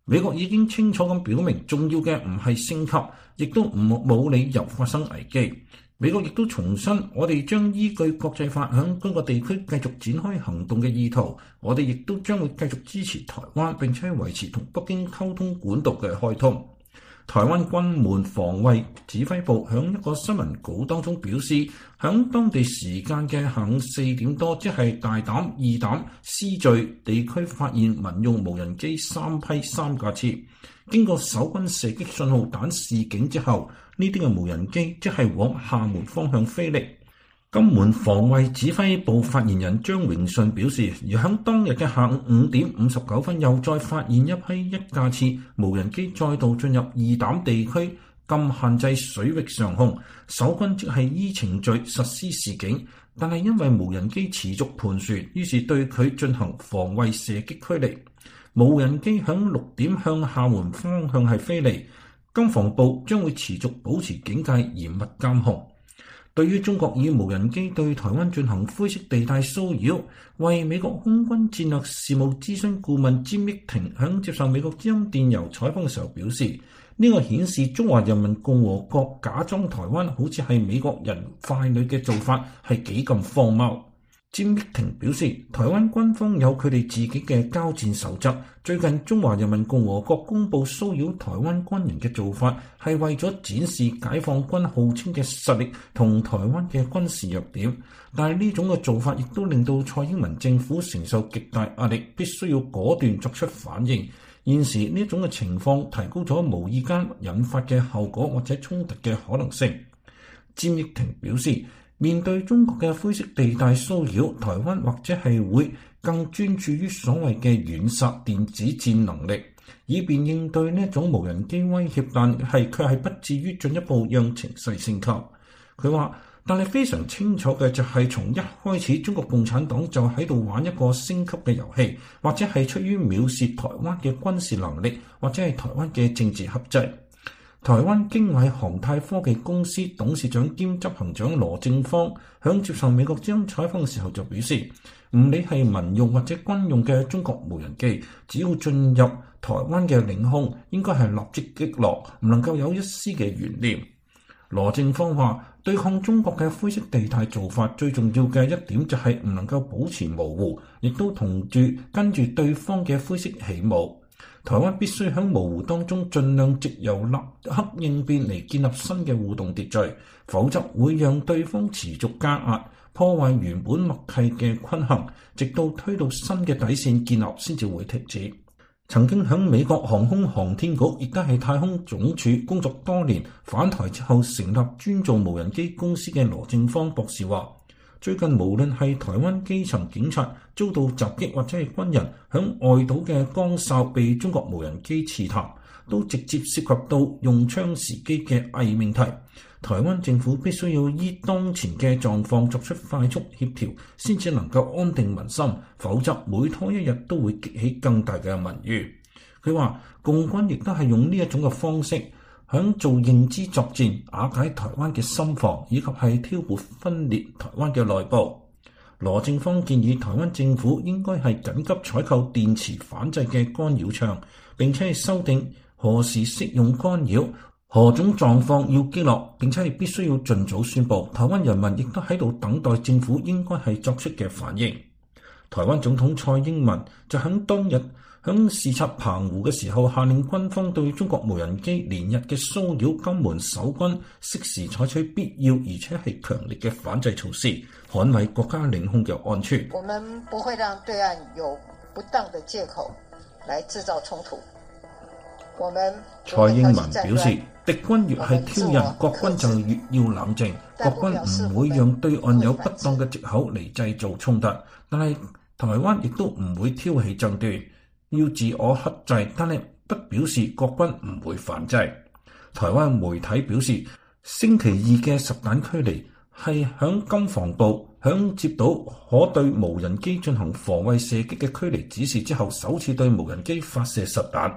美國已經清楚咁表明，重要嘅唔係升級，亦都唔冇理由發生危機。美國亦都重申，我哋將依據國際法響該個地區繼續展開行動嘅意圖。我哋亦都將會繼續支持台灣，並且維持同北京溝通管道嘅開通。台灣軍門防衛指揮部響一個新聞稿當中表示，響當地時間嘅下午四點多，即係大膽、二膽、思序地區發現民用無人機三批三架次，經過守軍射擊信號彈示警之後，呢啲嘅無人機即係往廈門方向飛嚟。金門防衛指揮部發言人張榮順表示，而響當日嘅下午五點五十九分，又再發現一批一架次無人機再度進入二膽地區禁限制水域上空，守軍即係依程序實施示警，但係因為無人機持續盤旋，於是對佢進行防衛射擊驅離。無人機響六點向廈門方向係飛嚟，金防部將會持續保持警戒，嚴密監控。對於中國以無人機對台灣進行灰色地帶騷擾，為美國空軍戰略事務諮詢顧問詹益廷響接受美國之音電郵採訪嘅時候表示，呢、這個顯示中華人民共和國假裝台灣好似係美國人傀儡嘅做法係幾咁荒謬。詹益廷表示，台灣軍方有佢哋自己嘅交戰守則。最近中華人民共和國公布騷擾台灣軍人嘅做法，係為咗展示解放軍號稱嘅實力同台灣嘅軍事弱點。但係呢種嘅做法亦都令到蔡英文政府承受極大壓力，必須要果斷作出反應。現時呢種嘅情況提高咗無意間引發嘅後果或者衝突嘅可能性。詹益廷表示，面對中國嘅灰色地帶騷擾，台灣或者係會更專注於所謂嘅遠殺電子戰能力，以便應對呢一種無人機威脅，但係卻係不至於進一步讓情勢升級。佢話，但係非常清楚嘅就係從一開始中國共產黨就喺度玩一個升級嘅遊戲，或者係出於藐視台灣嘅軍事能力，或者係台灣嘅政治克制。台灣經緯航太科技公司董事長兼執行長羅正方響接受美國之音採訪嘅時候就表示，唔理係民用或者軍用嘅中國無人機，只要進入台灣嘅領空，應該係立即擊落，唔能夠有一絲嘅懸念。羅正方話，對抗中國嘅灰色地帶做法最重要嘅一點就係唔能夠保持模糊，亦都同住跟住對方嘅灰色起舞。台灣必須喺模糊當中盡量藉由立刻應變嚟建立新嘅互動秩序，否則會讓對方持續加壓，破壞原本默契嘅均衡，直到推到新嘅底線建立先至會停止。曾經喺美國航空航天局，亦都係太空總署工作多年，返台之後成立專做無人機公司嘅羅正方博士話，最近無論係台灣基層警察遭到襲擊，或者係軍人響外島嘅崗哨被中國無人機刺探，都直接涉及到用槍時機嘅偽命題。台灣政府必須要依當前嘅狀況作出快速協調，先至能夠安定民心，否則每拖一日都會激起更大嘅民怨。佢話共軍亦都係用呢一種嘅方式響做認知作戰，瓦解台灣嘅心防，以及係挑撥分裂台灣嘅內部。羅正方建議台灣政府應該係緊急採購電磁反制嘅干擾槍，並且係修訂何時適用干擾，何種狀況要擊落，並且係必須要盡早宣佈。台灣人民亦都喺度等待政府應該係作出嘅反應。台灣總統蔡英文就喺當日響視察澎湖嘅時候，下令軍方對中國無人機連日嘅騷擾金門守軍，適時採取必要而且係強力嘅反制措施，捍衛國家領空嘅安全。 我們不會讓對岸有不當的借口來製造衝突。我們蔡英文表示，敵軍越係挑釁，國軍就越要冷靜。國軍唔會讓對岸有不當嘅藉口嚟製造衝突，但係台灣亦都唔會挑起爭端。要自我克制，但係不表示國軍唔會反制。台灣媒體表示，星期二嘅實彈驅離係響金防部響接到可對無人機進行防衛射擊嘅驅離指示之後，首次對無人機發射實彈。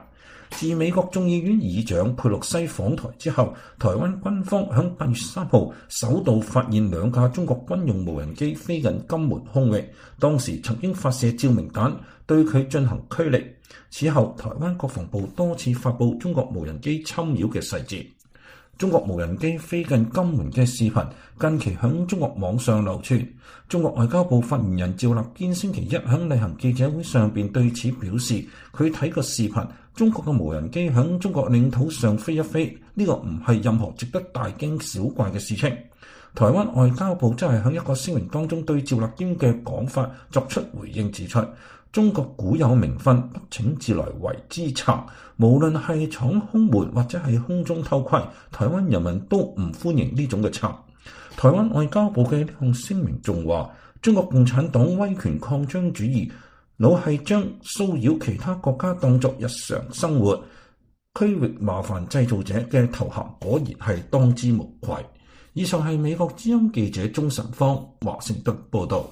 自美國眾議院議長佩洛西訪台之後，台灣軍方響八月三號首度發現兩架中國軍用無人機飛近金門空域，當時曾經發射照明彈對佢進行驅離。此後，台灣國防部多次發布中國無人機侵擾嘅細節。中國無人機飛近金門嘅視頻近期響中國網上流傳。中國外交部發言人趙立堅星期一響例行記者會上邊對此表示，佢睇個視頻，中國嘅無人機響中國領土上飛一飛，呢、這個唔係任何值得大驚小怪嘅事情。台灣外交部真係響一個聲明當中對趙立堅嘅講法作出回應，指出中國古有名訓，不請自來為之賊。無論係闖空門或者係空中偷窺，台灣人民都唔歡迎呢種嘅賊。台灣外交部嘅呢項聲明仲話，中國共產黨威權擴張主義老係將騷擾其他國家當作日常生活，區域麻煩製造者嘅頭銜果然係當之無愧。以上係美國之音記者鍾晨芳華盛頓報道。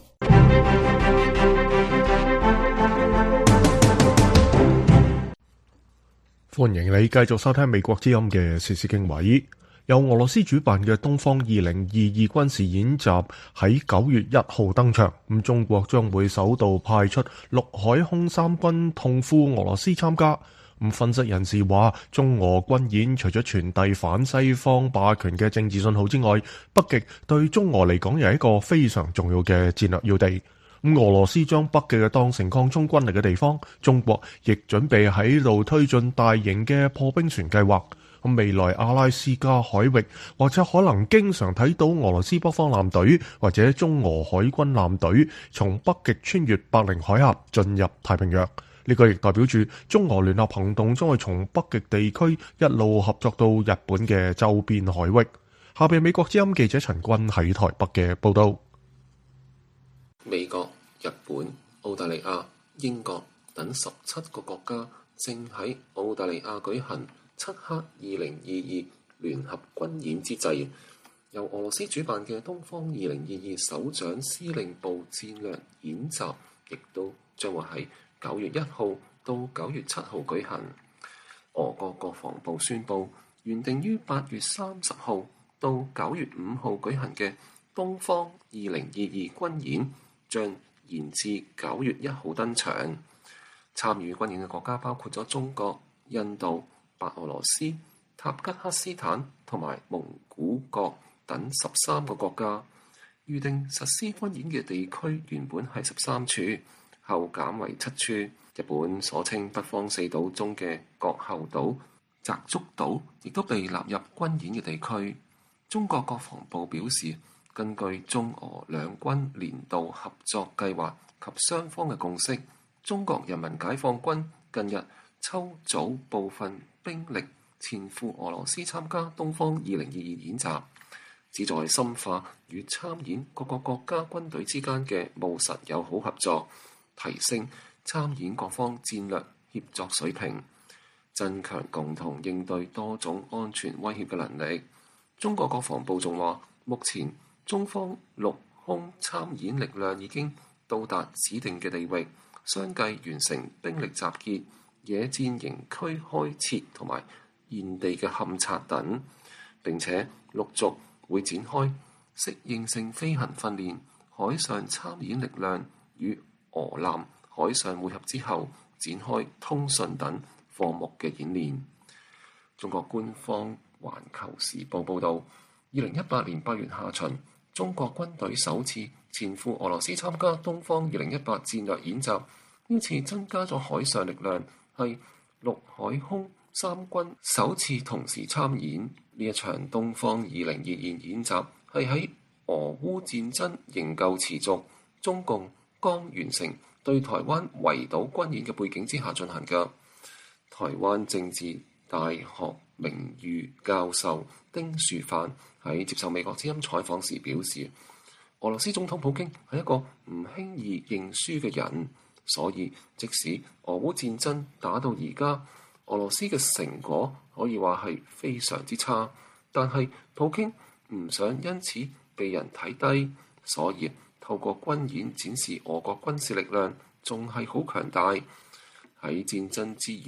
歡迎你繼續收聽美國之音嘅時事經緯。由俄羅斯主辦嘅東方二零二二軍事演習喺九月一號登場，咁中國將會首度派出陸海空三軍痛呼俄羅斯參加。咁分析人士話，中俄軍演除咗傳遞反西方霸權嘅政治信號之外，北極對中俄嚟講又係一個非常重要嘅戰略要地。咁俄羅斯將北極嘅當成擴充軍力嘅地方，中國亦準備喺度推進大型嘅破冰船計劃。咁未來阿拉斯加海域或者可能經常睇到俄羅斯北方艦隊或者中俄海軍艦隊從北極穿越白令海峽進入太平洋。呢個亦代表住中俄聯合行動將會從北極地區一路合作到日本嘅周邊海域。下邊美國之音記者陳君喺台北嘅報道。 美國、日本、澳大利亞、英國等十七個國家正喺澳大利亞舉行漆黑二零二二聯合軍演之際，由俄羅斯主辦嘅東方二零二二首長司令部戰略演習，亦都將會喺九月一號到九月七號舉行。俄國國防部宣布，原定於八月三十號到九月五號舉行嘅東方二零二二軍演，將延至九月一號登場。參與軍演嘅國家包括咗中國、印度、白俄羅斯、塔吉克斯坦同埋蒙古國等十三個國家。預定實施軍演嘅地區原本係十三處，後減為七處。日本所稱北方四島中嘅國後島、澤竹島亦都被納入軍演嘅地區。中國國防部表示，根據中俄兩軍年度合作計劃及雙方嘅共識，中國人民解放軍近日抽組部分兵力前赴俄羅斯參加東方二零二二演習，旨在深化與參演各個國家軍隊之間嘅務實友好合作，提升參演各方戰略協作水平，增強共同應對多種安全威脅嘅能力。中國國防部仲話，目前中方陸空參演力量已經到達指定嘅地域，相繼完成兵力集結、野戰營區開設同埋現地嘅勘察等，並且陸續會展開適應性飛行訓練、海上參演力量與俄艦海上會合之後，展開通訊等項目嘅演練。中國官方環球時報報導，二零一八年八月下旬，中國軍隊首次前赴俄羅斯參加東方二零一八戰略演習，呢次增加咗海上力量，係陸海空三軍首次同時參演。呢一場東方二零二二演習係喺俄烏戰爭仍舊持續，中共剛完成對台灣圍島軍演嘅背景之下進行嘅。台灣政治大學名譽教授丁樹範喺接受美國之音採訪時表示，俄羅斯總統普京係一個唔輕易認輸嘅人，所以即使俄烏戰爭打到而家，俄羅斯嘅成果可以話係非常之差，但係普京唔想因此被人睇低，所以透過軍演展示俄國軍事力量仲係好強大。喺戰爭之餘，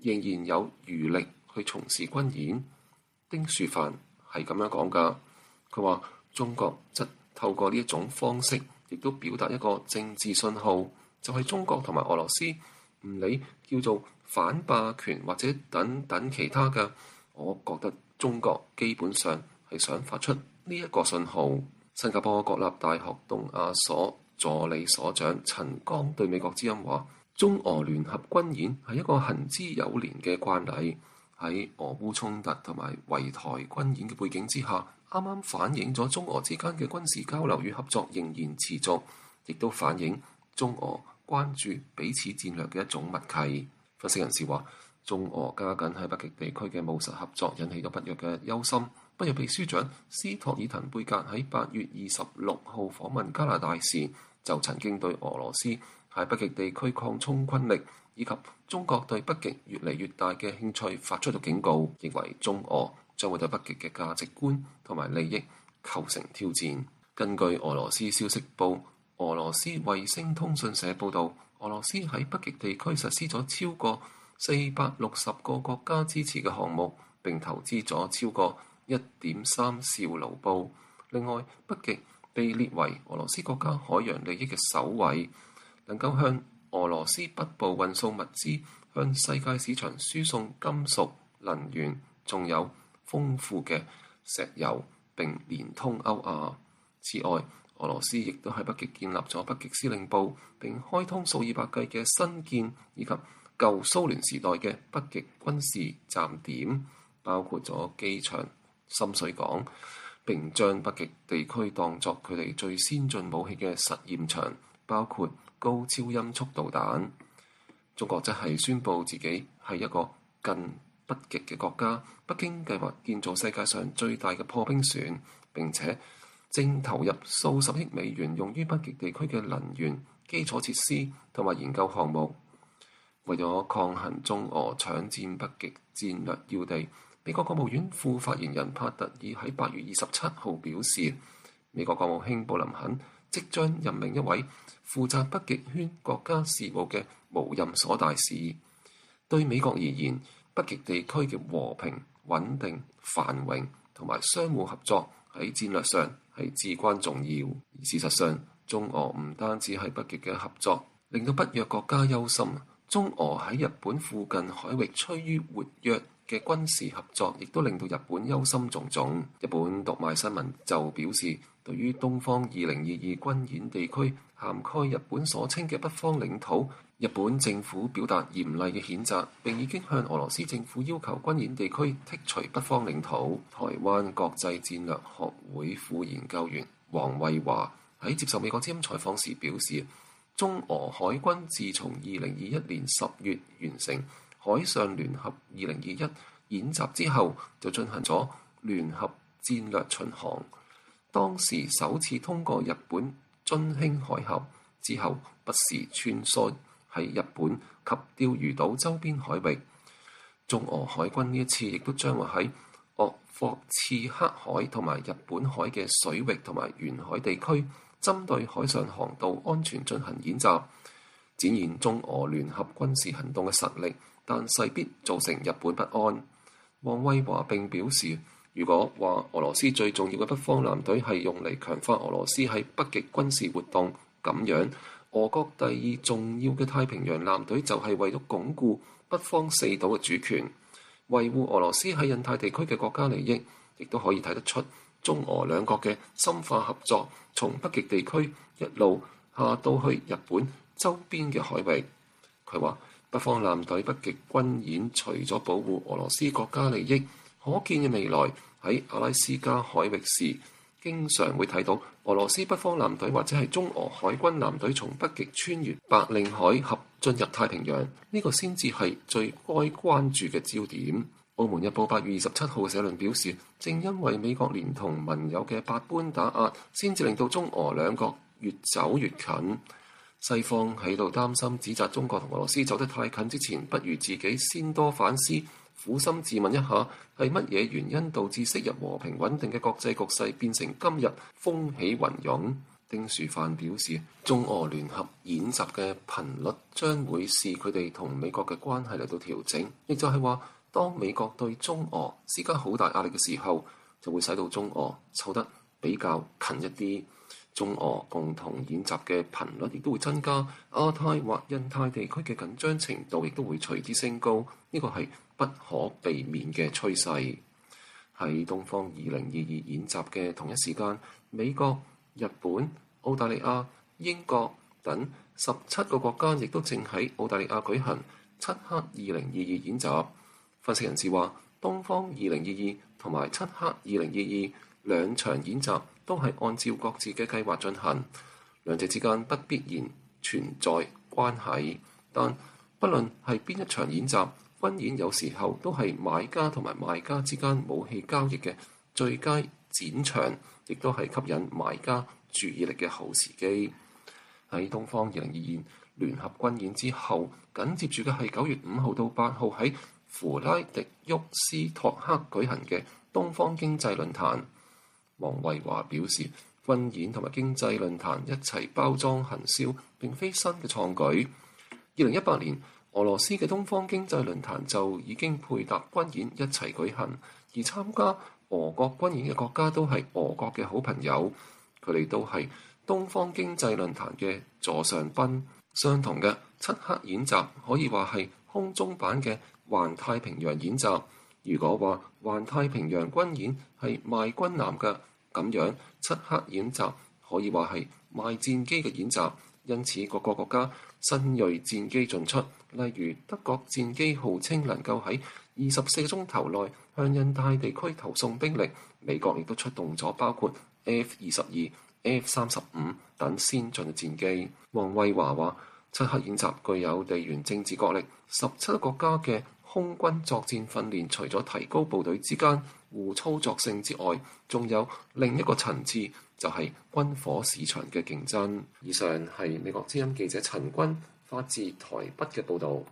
仍然有餘力去從事軍演。丁樹範係咁樣講㗎，佢話中國則透過呢一種方式，亦都表達一個政治信號，就係、是、中國同埋俄羅斯唔理叫做反霸權或者等等其他嘅，我覺得中國基本上係想發出呢一個信號。新加坡國立大學東亞所助理所長陳剛對美國之音話：中俄聯合軍演係一個行之有年嘅慣例，喺俄烏衝突同埋圍台軍演嘅背景之下，啱啱反映咗中俄之間嘅軍事交流與合作仍然持續，亦都反映中俄關注彼此戰略嘅一種默契。分析人士話，中俄加緊喺北極地區嘅務實合作引起咗北約嘅憂心。北約秘書長斯托爾滕貝格喺八月二十六號訪問加拿大時，就曾經對俄羅斯喺北極地區擴充軍力以及中國對北極越嚟越大嘅興趣發出咗警告，認為中俄將會對北極嘅價值觀同埋利益構成挑戰。根據俄羅斯消息報，俄羅斯衛星通訊社報導，俄羅斯喺北極地區實施咗超過四百六十個國家支持嘅項目，並投資咗超過一點三兆盧布。另外，北極被列為俄羅斯國家海洋利益嘅首位，能夠向俄羅斯北部運送物資，向世界市場輸送金屬、能源，仲有豐富嘅石油，並連通歐亞。此外，俄羅斯亦都喺北極建立咗北極司令部，並開通數以百計嘅新建以及舊蘇聯時代嘅北極軍事站點，包括咗機場、深水港，並將北極地區當作佢哋最先進武器嘅實驗場，包括高超音速導彈。中國則係宣布自己係一個近北極嘅國家，北京計劃建造世界上最大嘅破冰船，並且正投入數十億美元用於北極地區嘅能源、基礎設施同埋研究項目。為咗抗衡中俄搶佔北極戰略要地，美國國務院副發言人帕特爾喺八月二十七號表示，美國國務卿布林肯即將任命一位負責北極圈國家事務嘅無任所大使。對美國而言，北極地區嘅和平、穩定、繁榮同埋相互合作喺戰略上係至關重要。而事實上，中俄唔單止係北極嘅合作令到北約國家憂心，中俄喺日本附近海域趨於活躍嘅軍事合作，亦都令到日本憂心忡忡。日本讀賣新聞就表示，對於東方二零二二軍演地區涵蓋日本所稱嘅北方領土，日本政府表達嚴厲嘅譴責，並已經向俄羅斯政府要求軍演地區剔除北方領土。台灣國際戰略學會副研究員黃惠華喺接受美國之音採訪時表示，中俄海軍自從二零二一年十月完成海上聯合二零二一演習之後，就進行咗聯合戰略巡航。當時首次通過日本津輕海峽之後，不時穿梭喺日本及釣魚島周邊海域。中俄海軍呢一次亦都將會喺鄂霍次克海同埋日本海嘅水域同埋沿海地區，針對海上航道安全進行演習，展現中俄聯合軍事行動嘅實力，但勢必造成日本不安。黃惠華並表示，如果話俄羅斯最重要嘅北方艦隊係用嚟強化俄羅斯喺北極軍事活動，咁樣俄國第二重要嘅太平洋艦隊就係為咗鞏固北方四島嘅主權，維護俄羅斯喺印太地區嘅國家利益，亦都可以睇得出中俄兩國嘅深化合作，從北極地區一路下到去日本周邊嘅海域。佢話北方艦隊北極軍演除咗保護俄羅斯國家利益，可見嘅未來喺阿拉斯加海域時，經常會睇到俄羅斯北方艦隊或者係中俄海軍艦隊從北極穿越白令海峽進入太平洋，呢、這個先至係最該關注嘅焦點。澳門日報八月二十七號社論表示，正因為美國連同盟友嘅百般打壓，先至令到中俄兩國越走越近。西方喺度擔心指責中國同俄羅斯走得太近之前，不如自己先多反思，苦心自問一下，係乜嘢原因導致昔日和平穩定嘅國際局勢變成今日風起雲湧？ 丁樹範表示，中俄聯合演習嘅頻率將會視佢哋同美國嘅關係嚟到調整，亦就係話，當美國對中俄施加好大壓力嘅時候，就會使到中俄湊得比較近一啲。中俄共同演習嘅頻率亦都會增加，亞太或印太地區嘅緊張程度亦都會隨之升高，呢個係不可避免嘅趨勢。喺東方二零二二演習嘅同一時間，美國、日本、澳大利亞、英國等十七個國家亦都正喺澳大利亞舉行漆黑二零二二演習。分析人士話，東方二零二二同埋漆黑二零二二兩場演習都係按照各自嘅計劃進行，兩者之間不必然存在關係。但不論係邊一場演習，軍演有時候都係買家同埋賣家之間武器交易嘅最佳展場，亦都係吸引買家注意力嘅好時機。喺東方二零二二聯合軍演之後，緊接住嘅係九月五號到八號喺符拉迪沃斯托克舉行嘅東方經濟論壇。王衛華表示，軍演同埋經濟論壇一齊包裝行銷並非新嘅創舉。二零一八年，俄羅斯嘅東方經濟論壇就已經配搭軍演一齊舉行，而參加俄國軍演嘅國家都係俄國嘅好朋友，佢哋都係東方經濟論壇嘅座上賓。相同嘅漆黑演習可以話係空中版嘅環太平洋演習。如果話環太平洋軍演係賣軍艦嘅，咁樣漆黑演習可以話係賣戰機嘅演習。因此各個國家新鋭戰機進出，例如德國戰機號稱能夠喺二十四個鐘頭內向印太地區投送兵力，美國亦都出動咗包括 F 二十二、F 三十五等先進嘅戰機。王衛華話，漆黑演習具有地緣政治角力，十七個國家嘅空軍作戰訓練除咗提高部隊之間互操作性之外，仲有另一個層次，就係軍火市場嘅競爭。以上係美國之音記者陳君發自台北嘅報導。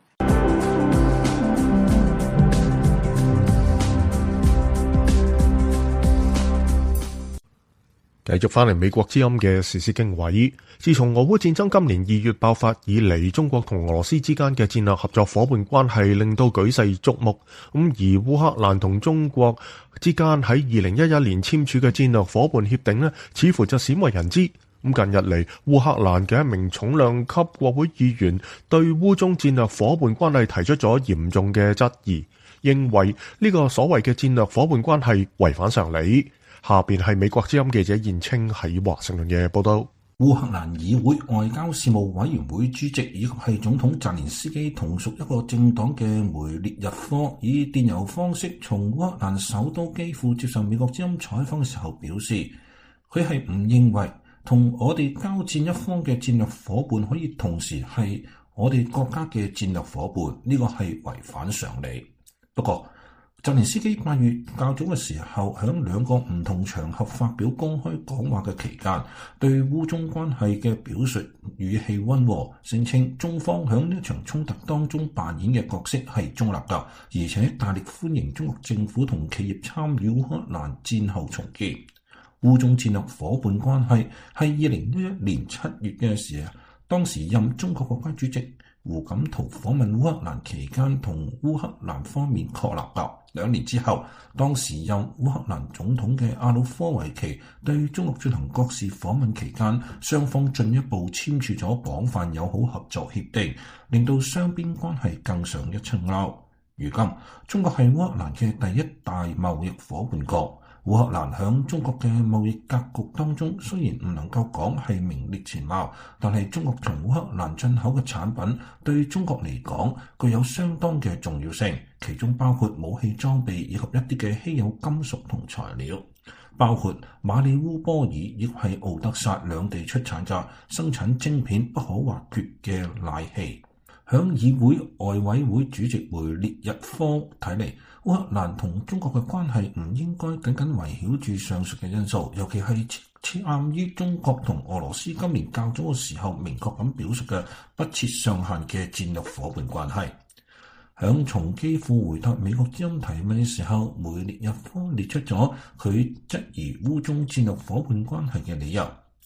繼續翻嚟美國之音嘅時事經緯，自從俄烏戰爭今年二月爆發以嚟，中國同俄羅斯之間嘅戰略合作伙伴關係令到舉世矚目。咁而烏克蘭同中國之間喺二零一一年簽署嘅戰略伙伴協定呢，似乎就鮮為人知。咁近日嚟，烏克蘭嘅一名重量級國會議員對烏中戰略伙伴關係提出咗嚴重嘅質疑，認為呢個所謂嘅戰略伙伴關係違反常理。下邊係美國之音記者燕青喺華盛頓嘅報道。 烏克蘭議會外交事務委員會主席以及係總統澤連斯基同屬一個政黨嘅梅列日科，以電郵方式從烏克蘭首都基輔接受美國之音採訪嘅時候表示，佢係唔認為同我哋交戰一方嘅戰略夥伴可以同時係我哋國家嘅戰略夥伴，呢個係違反常理。不過澤連斯基八月較早嘅時候，響兩個唔同場合發表公開講話嘅期間，對烏中關係嘅表述語氣溫和，聲稱中方響呢場衝突當中扮演嘅角色係中立㗎，而且大力歡迎中國政府同企業參與烏克蘭戰後重建。烏中戰略夥伴關係係二零一一年七月嘅時候，當時任中國國家主席胡錦濤訪問烏克蘭期間同烏克蘭方面確立㗎。兩年之後，當時任烏克蘭總統嘅亞努科維奇對中國進行國事訪問期間，雙方進一步簽署咗廣泛友好合作協定，令到雙邊關係更上一層樓。如今，中國係烏克蘭嘅第一大貿易夥伴國。烏克蘭響中國嘅貿易格局當中，雖然唔能夠講係名列前茅，但係中國從烏克蘭進口嘅產品對中國嚟講具有相當嘅重要性，其中包括武器裝備以及一啲嘅稀有金屬同材料，包括馬里烏波爾亦係敖德薩兩地出產嘅生產晶片不可或缺嘅氖氣。響議會外委會主席梅列日科睇嚟，烏克蘭同中國嘅關係唔應該僅僅圍繞住上述嘅因素，尤其係鑒於中國同俄羅斯今年較早嘅時候明確咁表述嘅不設上限嘅戰略夥伴關係。響從基輔回答美國之音提問嘅時候，梅列日科列出咗佢質疑烏中戰略夥伴關係嘅理由。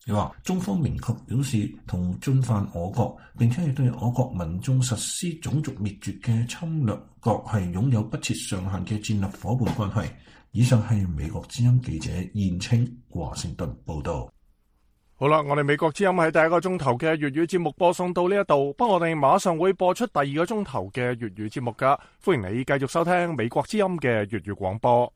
佢話中方明確表示同進犯我國，並且係對我國民眾實施種族滅絕嘅侵略國係擁有不設上限嘅戰略夥伴關係。以上係美國之音記者燕青華盛頓報道。 好啦，我哋美國之音喺第一個鐘頭嘅粵語節目播送到呢一度，不過我哋馬上會播出第二個鐘頭嘅粵語節目噶，歡迎你繼續收聽美國之音嘅粵語廣播。